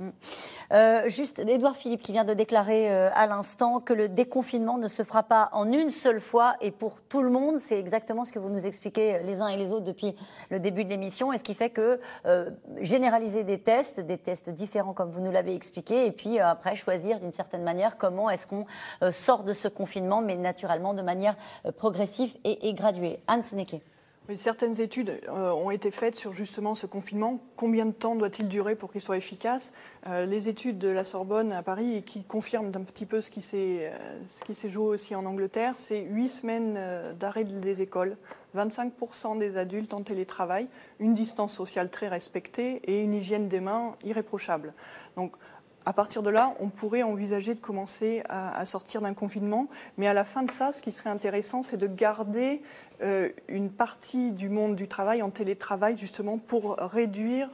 Juste, Édouard Philippe qui vient de déclarer à l'instant que le déconfinement ne se fera pas en une seule fois et pour tout le monde. C'est exactement ce que vous nous expliquez les uns et les autres depuis le début de l'émission. Et ce qui fait que généraliser des tests différents comme vous nous l'avez expliqué, et puis après choisir d'une certaine manière comment est-ce qu'on sort de ce confinement, mais naturellement de manière progressive et graduée. Anne Sénéqué. Oui, certaines études ont été faites sur justement ce confinement. Combien de temps doit-il durer pour qu'il soit efficace ? Les études de la Sorbonne à Paris qui confirment un petit peu ce qui s'est joué aussi en Angleterre, c'est 8 semaines d'arrêt des écoles, 25% des adultes en télétravail, une distance sociale très respectée et une hygiène des mains irréprochable. Donc, à partir de là, on pourrait envisager de commencer à sortir d'un confinement. Mais à la fin de ça, ce qui serait intéressant, c'est de garder une partie du monde du travail en télétravail, justement, pour réduire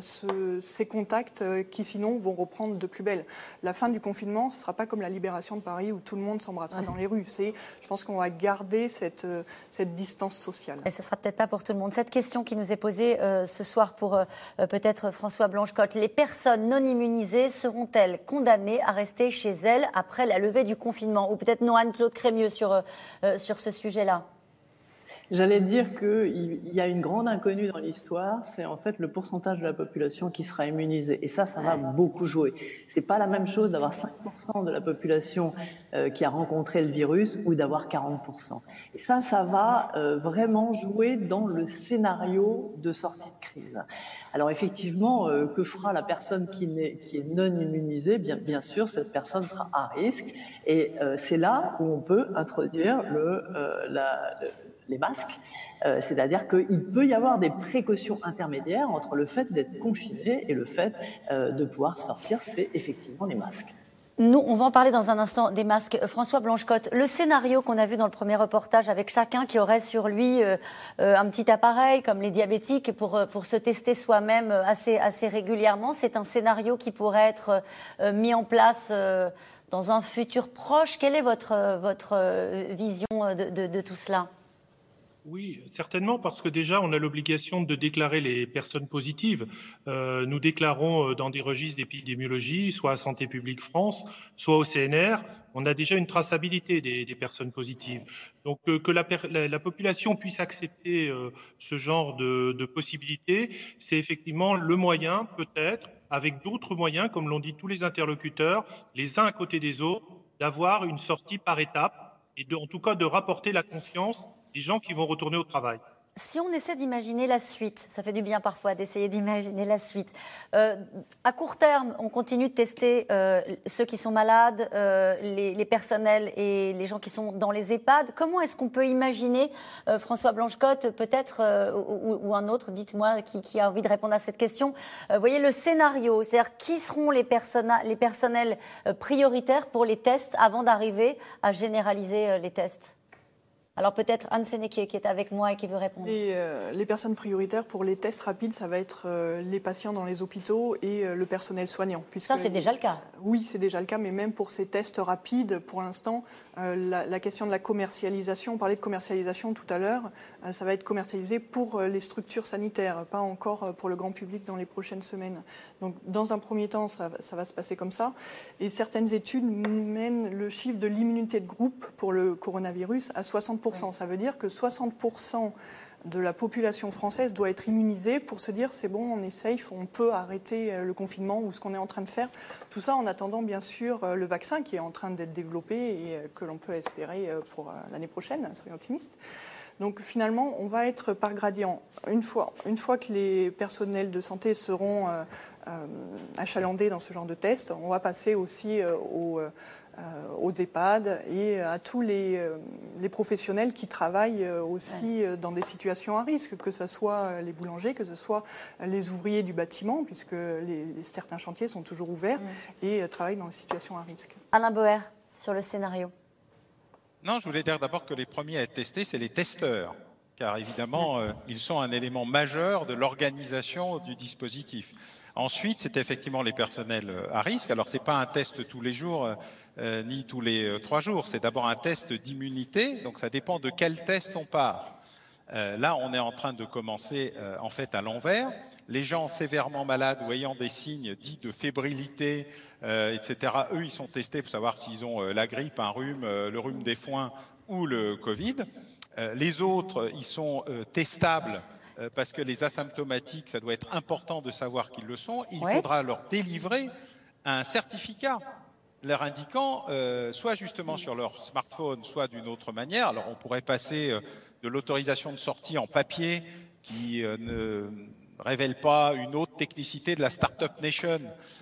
ces contacts qui, sinon, vont reprendre de plus belle. La fin du confinement, ce ne sera pas comme la libération de Paris où tout le monde s'embrassera dans les rues. Je pense qu'on va garder cette distance sociale. Et ce ne sera peut-être pas pour tout le monde. Cette question qui nous est posée ce soir pour peut-être François Blanche-Côte. Les personnes non immunisées seront-elles condamnées à rester chez elles après la levée du confinement ? Ou peut-être Nohan-Claude Crémieux sur ce sujet-là. J'allais dire qu'il y a une grande inconnue dans l'histoire, c'est en fait le pourcentage de la population qui sera immunisée. Et ça va beaucoup jouer. C'est pas la même chose d'avoir 5% de la population qui a rencontré le virus ou d'avoir 40%. Et ça va vraiment jouer dans le scénario de sortie de crise. Alors effectivement, que fera la personne qui est non immunisée ? Bien sûr, cette personne sera à risque. Et c'est là où on peut introduire les masques, c'est-à-dire qu'il peut y avoir des précautions intermédiaires entre le fait d'être confiné et le fait de pouvoir sortir, c'est effectivement les masques. Nous, on va en parler dans un instant des masques. François Blanche-Côte, le scénario qu'on a vu dans le premier reportage avec chacun qui aurait sur lui un petit appareil comme les diabétiques pour se tester soi-même assez régulièrement, c'est un scénario qui pourrait être mis en place dans un futur proche. Quelle est votre vision de tout cela ? Oui, certainement, parce que déjà, on a l'obligation de déclarer les personnes positives. Nous déclarons dans des registres d'épidémiologie, soit à Santé publique France, soit au CNR. On a déjà une traçabilité des personnes positives. Donc, que la population puisse accepter ce genre de possibilités, c'est effectivement le moyen, peut-être, avec d'autres moyens, comme l'ont dit tous les interlocuteurs, les uns à côté des autres, d'avoir une sortie par étapes et en tout cas de rapporter la confiance des gens qui vont retourner au travail. Si on essaie d'imaginer la suite, ça fait du bien parfois d'essayer d'imaginer la suite. À court terme, on continue de tester ceux qui sont malades, les personnels et les gens qui sont dans les EHPAD. Comment est-ce qu'on peut imaginer, François Blanchecotte, peut-être, ou un autre, dites-moi, qui a envie de répondre à cette question. Voyez le scénario, c'est-à-dire qui seront les personnels prioritaires pour les tests avant d'arriver à généraliser les tests ? Alors peut-être Anne Sénéquier qui est avec moi et qui veut répondre. Les personnes prioritaires pour les tests rapides, ça va être les patients dans les hôpitaux et le personnel soignant. Ça, c'est déjà le cas. Oui, c'est déjà le cas, mais même pour ces tests rapides, pour l'instant, la question de la commercialisation, on parlait de commercialisation tout à l'heure, ça va être commercialisé pour les structures sanitaires, pas encore pour le grand public dans les prochaines semaines. Donc dans un premier temps, ça va se passer comme ça. Et certaines études mènent le chiffre de l'immunité de groupe pour le coronavirus à 60%. Ça veut dire que 60% de la population française doit être immunisée pour se dire c'est bon, on est safe, on peut arrêter le confinement ou ce qu'on est en train de faire. Tout ça en attendant bien sûr le vaccin qui est en train d'être développé et que l'on peut espérer pour l'année prochaine, soyons optimistes. Donc finalement, on va être par gradient. Une fois que les personnels de santé seront achalandés dans ce genre de tests, on va passer aussi aux EHPAD et à tous les professionnels qui travaillent aussi dans des situations à risque, que ce soit les boulangers, que ce soit les ouvriers du bâtiment, puisque certains chantiers sont toujours ouverts et travaillent dans des situations à risque. Alain Boer, sur le scénario. Non, je voulais dire d'abord que les premiers à être testés, c'est les testeurs, car évidemment, ils sont un élément majeur de l'organisation du dispositif. Ensuite, c'est effectivement les personnels à risque. Alors, c'est pas un test tous les jours ni tous les 3 jours. C'est d'abord un test d'immunité. Donc, ça dépend de quel test on part. Là, on est en train de commencer en fait à l'envers. Les gens sévèrement malades ou ayant des signes dits de fébrilité, etc., eux, ils sont testés pour savoir s'ils ont la grippe, un rhume, le rhume des foins ou le Covid. Les autres, ils sont testables parce que les asymptomatiques, ça doit être important de savoir qu'ils le sont. Il faudra leur délivrer un certificat leur indiquant, soit justement sur leur smartphone, soit d'une autre manière. Alors, on pourrait passer de l'autorisation de sortie en papier qui ne révèle pas une haute technicité de la Startup Nation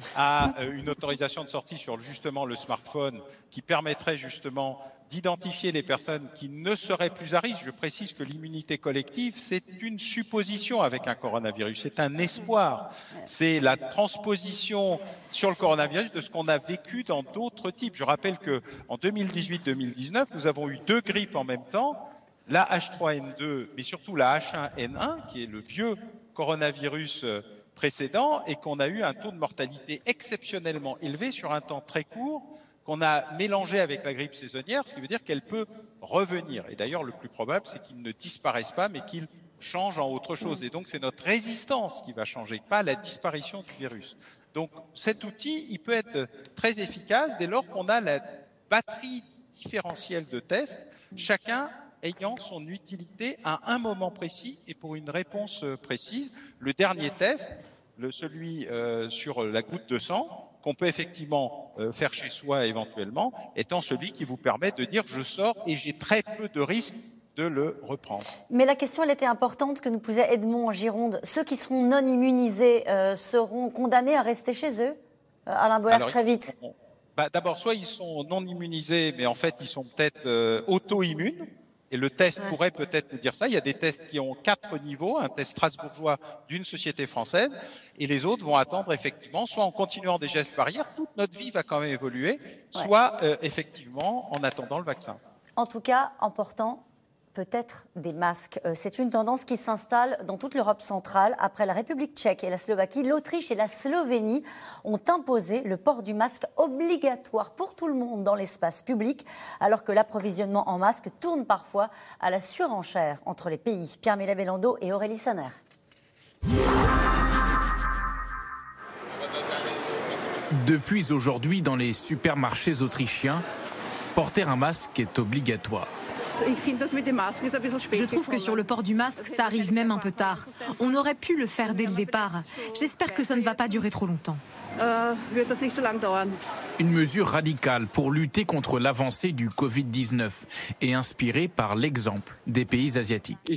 à une autorisation de sortie sur justement le smartphone qui permettrait justement d'identifier les personnes qui ne seraient plus à risque. Je précise que l'immunité collective, c'est une supposition avec un coronavirus, c'est un espoir. C'est la transposition sur le coronavirus de ce qu'on a vécu dans d'autres types. Je rappelle qu'en 2018-2019, nous avons eu 2 grippes en même temps, la H3N2, mais surtout la H1N1, qui est le vieux coronavirus précédent, et qu'on a eu un taux de mortalité exceptionnellement élevé sur un temps très court, qu'on a mélangé avec la grippe saisonnière, ce qui veut dire qu'elle peut revenir. Et d'ailleurs, le plus probable, c'est qu'il ne disparaisse pas, mais qu'il change en autre chose. Et donc, c'est notre résistance qui va changer, pas la disparition du virus. Donc, cet outil, il peut être très efficace dès lors qu'on a la batterie différentielle de tests, chacun ayant son utilité à un moment précis et pour une réponse précise. Le dernier test, celui sur la goutte de sang, qu'on peut effectivement faire chez soi éventuellement, étant celui qui vous permet de dire « je sors et j'ai très peu de risque de le reprendre ». Mais la question, elle était importante que nous posait Edmond en Gironde. Ceux qui seront non immunisés seront condamnés à rester chez eux ? Alain Boer, très vite. D'abord, soit ils sont non immunisés, mais en fait, ils sont peut-être auto-immunes. Et le test pourrait peut-être nous dire ça. Il y a des tests qui ont 4 niveaux, un test strasbourgeois d'une société française, et les autres vont attendre effectivement, soit en continuant des gestes barrières, toute notre vie va quand même évoluer, soit effectivement en attendant le vaccin. En tout cas, en portant peut-être des masques. C'est une tendance qui s'installe dans toute l'Europe centrale. Après la République tchèque et la Slovaquie, l'Autriche et la Slovénie ont imposé le port du masque obligatoire pour tout le monde dans l'espace public, alors que l'approvisionnement en masques tourne parfois à la surenchère entre les pays. Pierre-Milet Belando et Aurélie Saner. Depuis aujourd'hui, dans les supermarchés autrichiens, porter un masque est obligatoire. Je trouve que sur le port du masque, ça arrive même un peu tard. On aurait pu le faire dès le départ. J'espère que ça ne va pas durer trop longtemps. Une mesure radicale pour lutter contre l'avancée du Covid-19 et inspirée par l'exemple des pays asiatiques.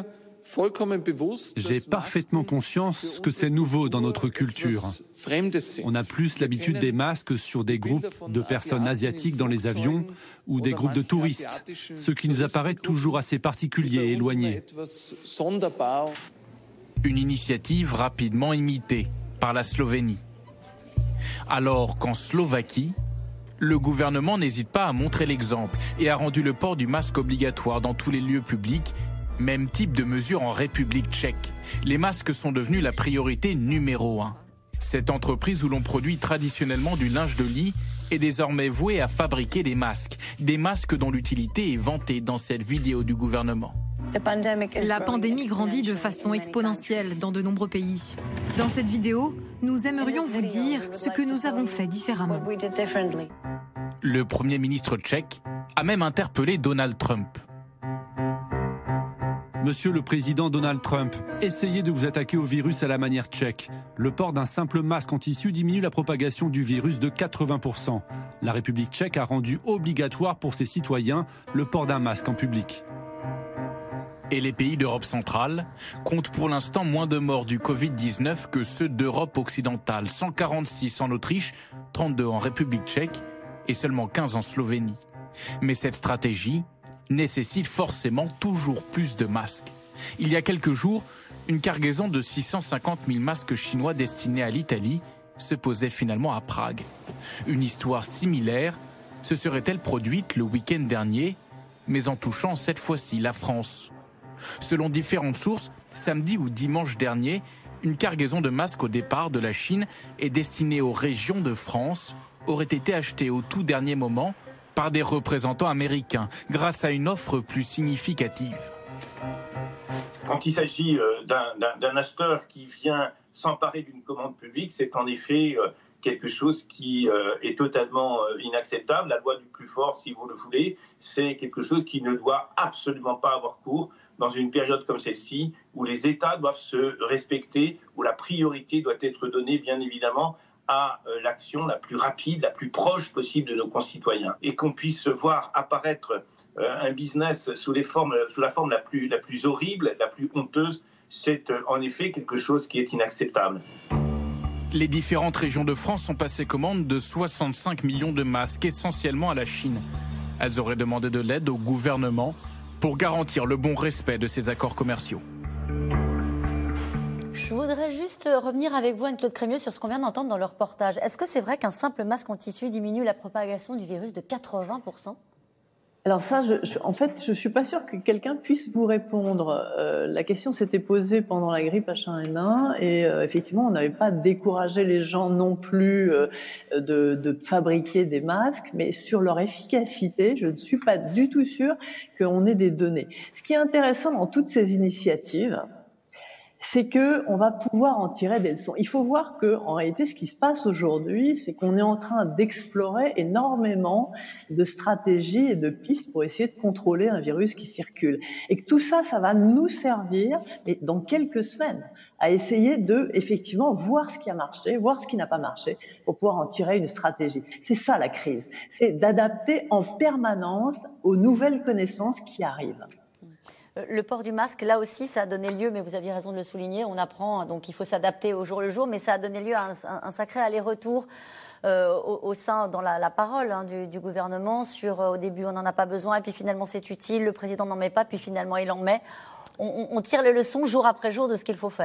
J'ai parfaitement conscience que c'est nouveau dans notre culture. On a plus l'habitude des masques sur des groupes de personnes asiatiques dans les avions ou des groupes de touristes, ce qui nous apparaît toujours assez particulier et éloigné. Une initiative rapidement imitée par la Slovénie. Alors qu'en Slovaquie, le gouvernement n'hésite pas à montrer l'exemple et a rendu le port du masque obligatoire dans tous les lieux publics. Même type de mesure en République tchèque. Les masques sont devenus la priorité numéro 1. Cette entreprise où l'on produit traditionnellement du linge de lit est désormais vouée à fabriquer des masques dont l'utilité est vantée dans cette vidéo du gouvernement. La pandémie grandit de façon exponentielle dans de nombreux pays. Dans cette vidéo, nous aimerions vous dire ce que nous avons fait différemment. Le Premier ministre tchèque a même interpellé Donald Trump. Monsieur le Président Donald Trump, essayez de vous attaquer au virus à la manière tchèque. Le port d'un simple masque en tissu diminue la propagation du virus de 80%. La République tchèque a rendu obligatoire pour ses citoyens le port d'un masque en public. Et les pays d'Europe centrale comptent pour l'instant moins de morts du Covid-19 que ceux d'Europe occidentale. 146 en Autriche, 32 en République tchèque et seulement 15 en Slovénie. Mais cette stratégie nécessite forcément toujours plus de masques. Il y a quelques jours, une cargaison de 650 000 masques chinois destinés à l'Italie se posait finalement à Prague. Une histoire similaire se serait-elle produite le week-end dernier, mais en touchant cette fois-ci la France. Selon différentes sources, samedi ou dimanche dernier, une cargaison de masques au départ de la Chine et destinée aux régions de France aurait été achetée au tout dernier moment par des représentants américains, grâce à une offre plus significative. Quand il s'agit d'un acheteur qui vient s'emparer d'une commande publique, c'est en effet quelque chose qui est totalement inacceptable. La loi du plus fort, si vous le voulez, c'est quelque chose qui ne doit absolument pas avoir cours dans une période comme celle-ci, où les États doivent se respecter, où la priorité doit être donnée, bien évidemment, à l'action la plus rapide, la plus proche possible de nos concitoyens. Et qu'on puisse voir apparaître un business sous la forme la plus horrible, la plus honteuse, c'est en effet quelque chose qui est inacceptable. Les différentes régions de France sont passées commande de 65 millions de masques, essentiellement à la Chine. Elles auraient demandé de l'aide au gouvernement pour garantir le bon respect de ces accords commerciaux. Je voudrais juste revenir avec vous, Anne-Claude Crémieux, sur ce qu'on vient d'entendre dans le reportage. Est-ce que c'est vrai qu'un simple masque en tissu diminue la propagation du virus de 80%? Alors ça, en fait, je ne suis pas sûre que quelqu'un puisse vous répondre. La question s'était posée pendant la grippe H1N1 et effectivement, on n'avait pas découragé les gens non plus de fabriquer des masques, mais sur leur efficacité, je ne suis pas du tout sûre qu'on ait des données. Ce qui est intéressant dans toutes ces initiatives, c'est qu'on va pouvoir en tirer des leçons. Il faut voir qu'en réalité, ce qui se passe aujourd'hui, c'est qu'on est en train d'explorer énormément de stratégies et de pistes pour essayer de contrôler un virus qui circule. Et que tout ça, ça va nous servir, mais dans quelques semaines, à essayer de, effectivement, voir ce qui a marché, voir ce qui n'a pas marché, pour pouvoir en tirer une stratégie. C'est ça la crise. C'est d'adapter en permanence aux nouvelles connaissances qui arrivent. Le port du masque, là aussi, ça a donné lieu, mais vous aviez raison de le souligner, on apprend, donc il faut s'adapter au jour le jour, mais ça a donné lieu à un sacré aller-retour au sein, dans la parole du gouvernement, sur au début on n'en a pas besoin, et puis finalement c'est utile, le président n'en met pas, puis finalement il en met. On tire les leçons jour après jour de ce qu'il faut faire.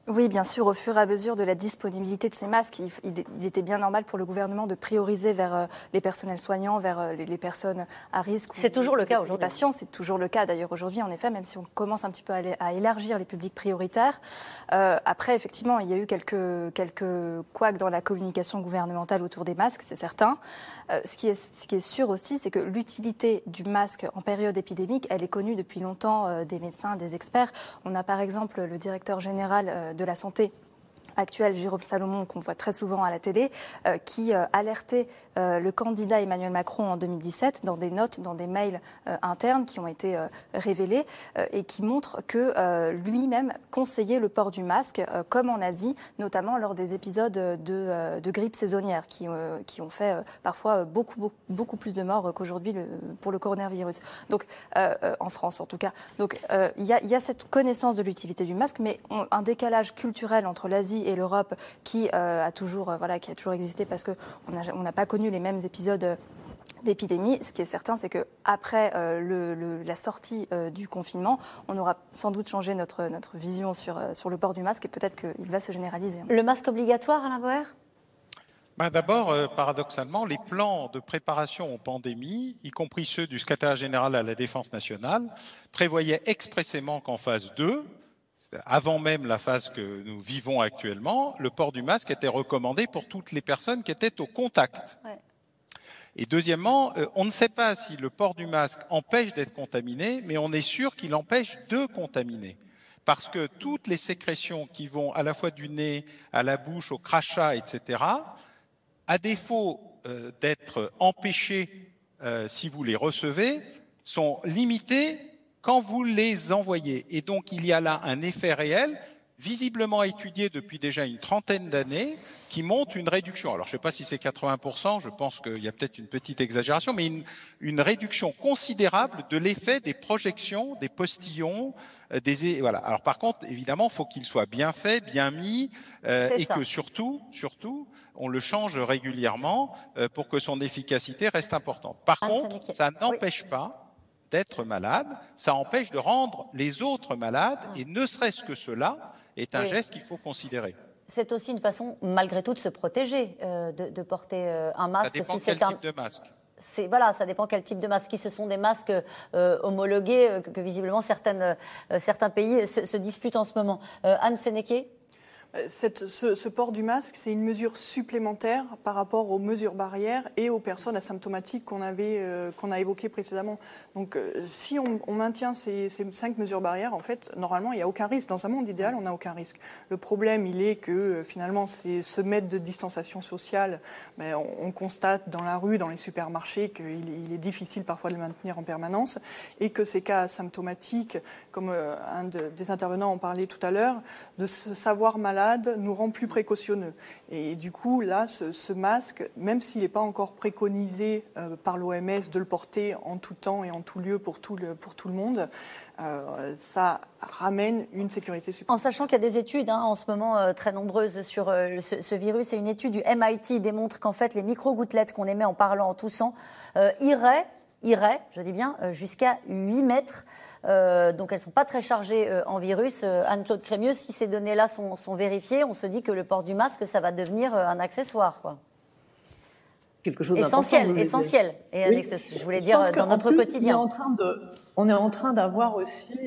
Oui, bien sûr, au fur et à mesure de la disponibilité de ces masques, il était bien normal pour le gouvernement de prioriser vers les personnels soignants, vers les personnes à risque. C'est toujours le cas aujourd'hui. Les patients, c'est toujours le cas d'ailleurs aujourd'hui, en effet, même si on commence un petit peu à élargir les publics prioritaires. Après, effectivement, il y a eu quelques couacs dans la communication gouvernementale autour des masques, c'est certain. Ce qui est sûr aussi, c'est que l'utilité du masque en période épidémique, elle est connue depuis longtemps des médecins, des experts. On a par exemple le directeur général de la santé actuel, Jérôme Salomon, qu'on voit très souvent à la télé, qui alertait le candidat Emmanuel Macron en 2017 dans des notes, dans des mails internes qui ont été révélés et qui montrent que lui-même conseillait le port du masque, comme en Asie, notamment lors des épisodes de grippe saisonnière qui ont fait parfois beaucoup plus de morts qu'aujourd'hui pour le coronavirus. Donc, en France en tout cas. Donc, il y a cette connaissance de l'utilité du masque, mais un décalage culturel entre l'Asie et l'Europe qui a toujours existé parce qu'on n'a pas connu les mêmes épisodes d'épidémie. Ce qui est certain, c'est qu'après la sortie du confinement, on aura sans doute changé notre vision sur le port du masque et peut-être qu'il va se généraliser. Le masque obligatoire, Alain Boer ? D'abord, paradoxalement, les plans de préparation aux pandémies, y compris ceux du secrétaire général à la Défense nationale, prévoyaient expressément qu'en phase 2, avant même la phase que nous vivons actuellement, le port du masque était recommandé pour toutes les personnes qui étaient au contact. Ouais. Et deuxièmement, on ne sait pas si le port du masque empêche d'être contaminé, mais on est sûr qu'il empêche de contaminer. Parce que toutes les sécrétions qui vont à la fois du nez, à la bouche, au crachat, etc., à défaut d'être empêchées si vous les recevez, sont limitées quand vous les envoyez. Et donc, il y a là un effet réel, visiblement étudié depuis déjà une trentaine d'années, qui montre une réduction. Alors, je ne sais pas si c'est 80%, je pense qu'il y a peut-être une petite exagération, mais une réduction considérable de l'effet des projections, des postillons, voilà. Alors, par contre, évidemment, il faut qu'il soit bien fait, bien mis, et que surtout, on le change régulièrement pour que son efficacité reste importante. Par contre, ça n'empêche pas d'être malade, ça empêche de rendre les autres malades, et ne serait-ce que cela est un geste qu'il faut considérer. C'est aussi une façon, malgré tout, de se protéger, de porter un masque. Ça dépend quel type de masque. Ça dépend quel type de masque. Si ce sont des masques homologués que visiblement certains pays se disputent en ce moment. Anne Sénéquier ? Ce port du masque, c'est une mesure supplémentaire par rapport aux mesures barrières et aux personnes asymptomatiques qu'on a évoquées précédemment. Donc, si on maintient ces 5 mesures barrières, en fait, normalement, il n'y a aucun risque. Dans un monde idéal, on n'a aucun risque. Le problème, il est que, finalement, c'est ce mètre de distanciation sociale, on constate dans la rue, dans les supermarchés, qu'il est difficile parfois de le maintenir en permanence et que ces cas asymptomatiques, comme un des intervenants en parlait tout à l'heure, de se savoir malade nous rend plus précautionneux. Et du coup, là, ce masque, même s'il n'est pas encore préconisé par l'OMS de le porter en tout temps et en tout lieu pour tout le monde, ça ramène une sécurité supplémentaire. En sachant qu'il y a des études en ce moment très nombreuses sur ce virus, et une étude du MIT démontre qu'en fait, les micro-gouttelettes qu'on émet en parlant, en toussant, iraient, je dis bien, jusqu'à 8 mètres. Donc elles ne sont pas très chargées en virus. Anne-Claude Crémieux, si ces données-là sont vérifiées, on se dit que le port du masque, ça va devenir un accessoire, quoi. Quelque chose essentiel. Et oui. Je voulais dire dans notre quotidien. On est en train d'avoir aussi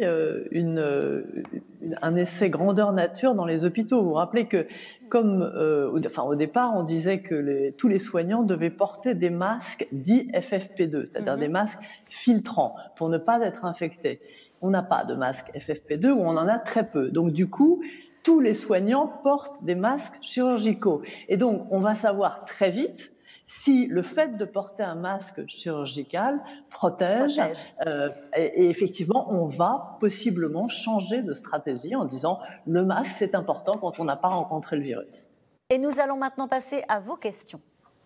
un essai grandeur nature dans les hôpitaux. Vous vous rappelez que, au départ, on disait que tous les soignants devaient porter des masques dits FFP2, c'est-à-dire des masques filtrants pour ne pas être infectés. On n'a pas de masque FFP2 ou on en a très peu. Donc, du coup, tous les soignants portent des masques chirurgicaux. Et donc, on va savoir très vite si le fait de porter un masque chirurgical protège. Et effectivement, on va possiblement changer de stratégie en disant le masque, c'est important quand on n'a pas rencontré le virus. Et nous allons maintenant passer à vos questions.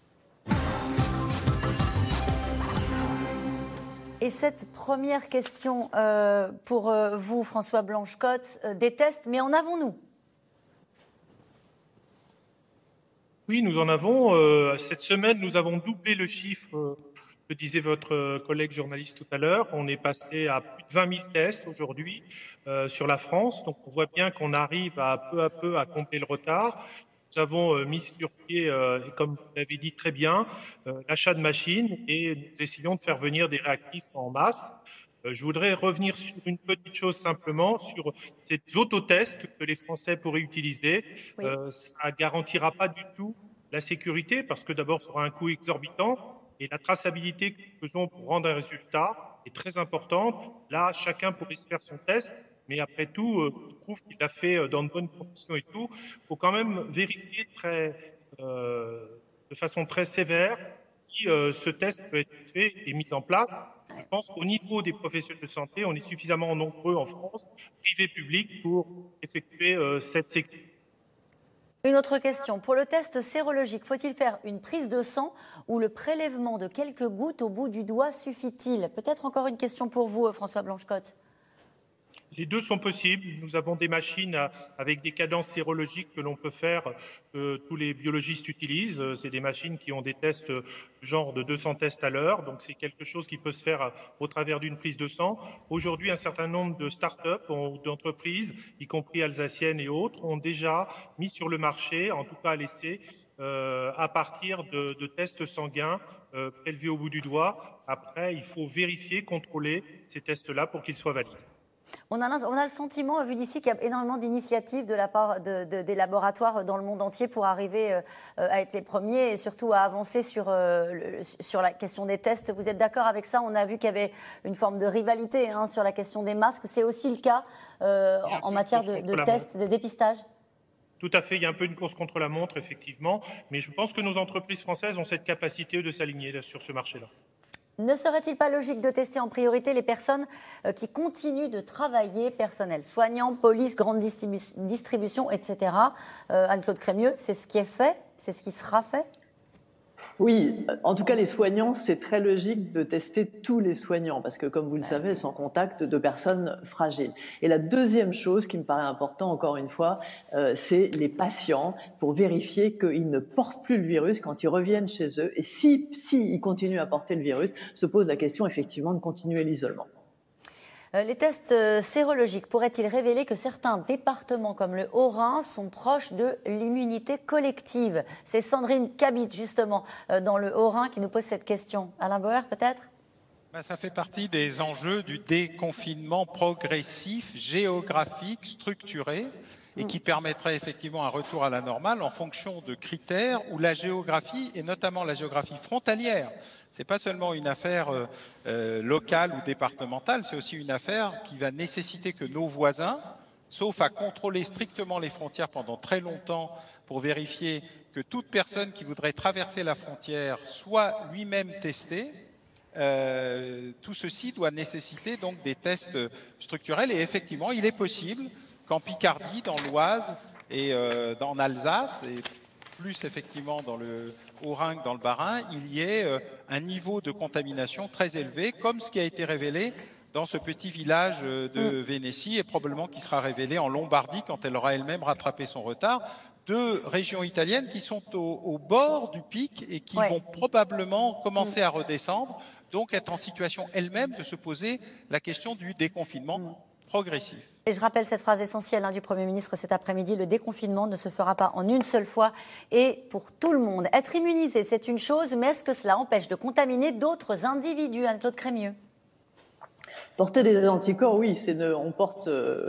Et cette première question pour vous, François Blanche-Côte, des tests, mais en avons-nous ? Oui, nous en avons. Cette semaine, nous avons doublé le chiffre que disait votre collègue journaliste tout à l'heure. On est passé à plus de 20 000 tests aujourd'hui sur la France. Donc on voit bien qu'on arrive à peu à combler le retard. Nous avons mis sur pied, comme vous l'avez dit très bien, l'achat de machines et nous essayons de faire venir des réactifs en masse. Je voudrais revenir sur une petite chose simplement, sur ces autotests que les Français pourraient utiliser. Oui. Ça ne garantira pas du tout la sécurité parce que d'abord, ça aura un coût exorbitant et la traçabilité que nous faisons pour rendre un résultat est très importante. Là, chacun pourrait se faire son test. Mais après tout, je trouve qu'il l'a fait dans de bonnes conditions et tout. Il faut quand même vérifier de façon très sévère si ce test peut être fait et mis en place. Je pense qu'au niveau des professionnels de santé, on est suffisamment nombreux en France, privés, publics, pour effectuer cette sécurité. Une autre question. Pour le test sérologique, faut-il faire une prise de sang ou le prélèvement de quelques gouttes au bout du doigt suffit-il? Peut-être encore une question pour vous, François Blanchecotte. Les deux sont possibles. Nous avons des machines avec des cadences sérologiques que l'on peut faire, que tous les biologistes utilisent. C'est des machines qui ont des tests genre de 200 tests à l'heure. Donc c'est quelque chose qui peut se faire au travers d'une prise de sang. Aujourd'hui, un certain nombre de start-up ou d'entreprises, y compris alsaciennes et autres, ont déjà mis sur le marché, en tout cas à l'essai, à partir de tests sanguins prélevés au bout du doigt. Après, il faut vérifier, contrôler ces tests-là pour qu'ils soient valides. On a le sentiment, vu d'ici, qu'il y a énormément d'initiatives de la part des laboratoires dans le monde entier pour arriver à être les premiers et surtout à avancer sur la question des tests. Vous êtes d'accord avec ça? On a vu qu'il y avait une forme de rivalité sur la question des masques. C'est aussi le cas en matière de tests, de dépistage? Tout à fait, il y a un peu une course contre la montre, effectivement. Mais je pense que nos entreprises françaises ont cette capacité de s'aligner sur ce marché-là. Ne serait-il pas logique de tester en priorité les personnes qui continuent de travailler, personnel soignant, police, grande distribution, etc. Anne-Claude Crémieux, c'est ce qui est fait? C'est ce qui sera fait? Oui, en tout cas, les soignants, c'est très logique de tester tous les soignants parce que, comme vous le savez, ils sont en contact de personnes fragiles. Et la deuxième chose qui me paraît importante, encore une fois, c'est les patients pour vérifier qu'ils ne portent plus le virus quand ils reviennent chez eux. Et s'ils continuent à porter le virus, se pose la question, effectivement, de continuer l'isolement. Les tests sérologiques pourraient-ils révéler que certains départements comme le Haut-Rhin sont proches de l'immunité collective? C'est Sandrine Cabit, justement, dans le Haut-Rhin, qui nous pose cette question. Alain Bauer, peut-être? Ça fait partie des enjeux du déconfinement progressif, géographique, structuré, et qui permettrait effectivement un retour à la normale en fonction de critères où la géographie, et notamment la géographie frontalière, c'est pas seulement une affaire locale ou départementale, c'est aussi une affaire qui va nécessiter que nos voisins, sauf à contrôler strictement les frontières pendant très longtemps pour vérifier que toute personne qui voudrait traverser la frontière soit lui-même testée, tout ceci doit nécessiter donc des tests structurels. Et effectivement, il est possible qu'en Picardie, dans l'Oise et en Alsace, et plus effectivement dans le Haut-Rhin que dans le Bas-Rhin, il y ait un niveau de contamination très élevé, comme ce qui a été révélé dans ce petit village de Vénétie et probablement qui sera révélé en Lombardie quand elle aura elle-même rattrapé son retard. Deux régions italiennes qui sont au bord du pic et qui vont probablement commencer à redescendre, donc être en situation elles-mêmes de se poser la question du déconfinement progressif. Et je rappelle cette phrase essentielle du Premier ministre cet après-midi, le déconfinement ne se fera pas en une seule fois et pour tout le monde. Être immunisé, c'est une chose, mais est-ce que cela empêche de contaminer d'autres individus? Anne-Claude Crémieux. Porter des anticorps, oui, quand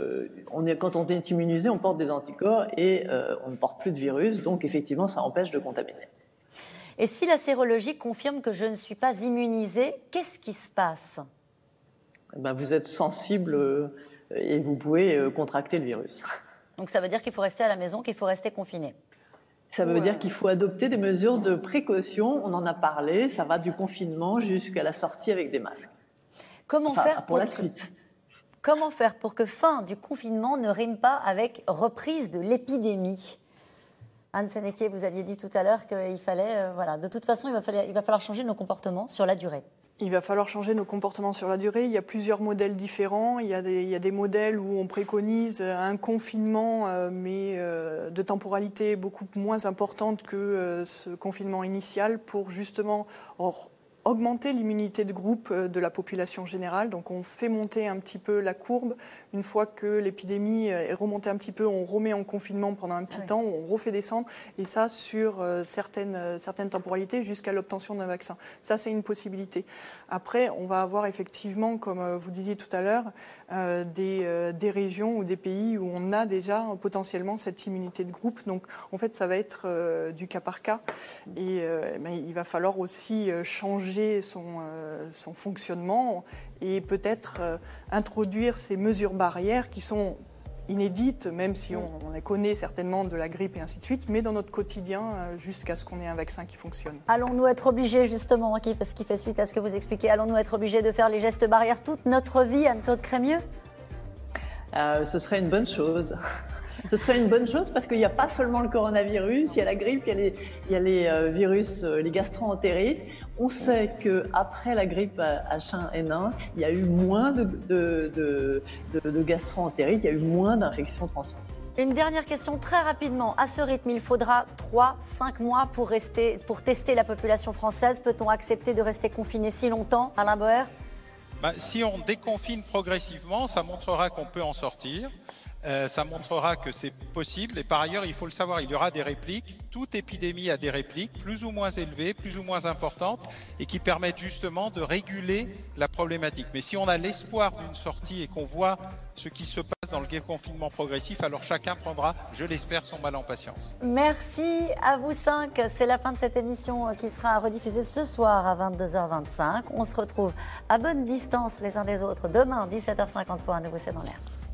on est immunisé, on porte des anticorps et on ne porte plus de virus, donc effectivement, ça empêche de contaminer. Et si la sérologie confirme que je ne suis pas immunisée, qu'est-ce qui se passe? Vous êtes sensible et vous pouvez contracter le virus. Donc ça veut dire qu'il faut rester à la maison, qu'il faut rester confiné? Ça veut dire qu'il faut adopter des mesures de précaution, on en a parlé, ça va du confinement jusqu'à la sortie avec des masques. Comment faire pour la suite? Comment faire pour que fin du confinement ne rime pas avec reprise de l'épidémie? Anne Sénéquier, vous aviez dit tout à l'heure qu'il fallait, de toute façon, il va falloir changer nos comportements sur la durée. Il va falloir changer nos comportements sur la durée. Il y a plusieurs modèles différents. Il y a des modèles où on préconise un confinement, mais de temporalité beaucoup moins importante que ce confinement initial pour justement augmenter l'immunité de groupe de la population générale. Donc on fait monter un petit peu la courbe. Une fois que l'épidémie est remontée un petit peu, on remet en confinement pendant un petit temps, on refait descendre, et ça sur certaines temporalités jusqu'à l'obtention d'un vaccin. Ça, c'est une possibilité. Après, on va avoir effectivement, comme vous disiez tout à l'heure, des régions ou des pays où on a déjà potentiellement cette immunité de groupe. Donc en fait, ça va être du cas par cas, et il va falloir aussi changer son fonctionnement et peut-être introduire ces mesures barrières qui sont inédites, même si on les connaît certainement de la grippe et ainsi de suite, mais dans notre quotidien jusqu'à ce qu'on ait un vaccin qui fonctionne. Allons-nous être obligés, justement, ce qui fait suite à ce que vous expliquez, allons-nous être obligés de faire les gestes barrières toute notre vie, Anne-Claude Crémieux ? Ce serait une bonne chose. Ce serait une bonne chose parce qu'il n'y a pas seulement le coronavirus, il y a la grippe, il y a les virus, les gastro-entérites. On sait qu'après la grippe H1N1, il y a eu moins de gastro-entérites, il y a eu moins d'infections transmissibles. Une dernière question très rapidement. À ce rythme, il faudra 3-5 mois pour tester la population française. Peut-on accepter de rester confiné si longtemps, Alain Boer ? Si on déconfine progressivement, ça montrera qu'on peut en sortir. Ça montrera que c'est possible. Et par ailleurs, il faut le savoir, il y aura des répliques. Toute épidémie a des répliques, plus ou moins élevées, plus ou moins importantes, et qui permettent justement de réguler la problématique. Mais si on a l'espoir d'une sortie et qu'on voit ce qui se passe dans le déconfinement progressif, alors chacun prendra, je l'espère, son mal en patience. Merci à vous 5. C'est la fin de cette émission qui sera rediffusée ce soir à 22h25. On se retrouve à bonne distance les uns des autres demain, 17h50 pour un nouveau C'est dans l'air.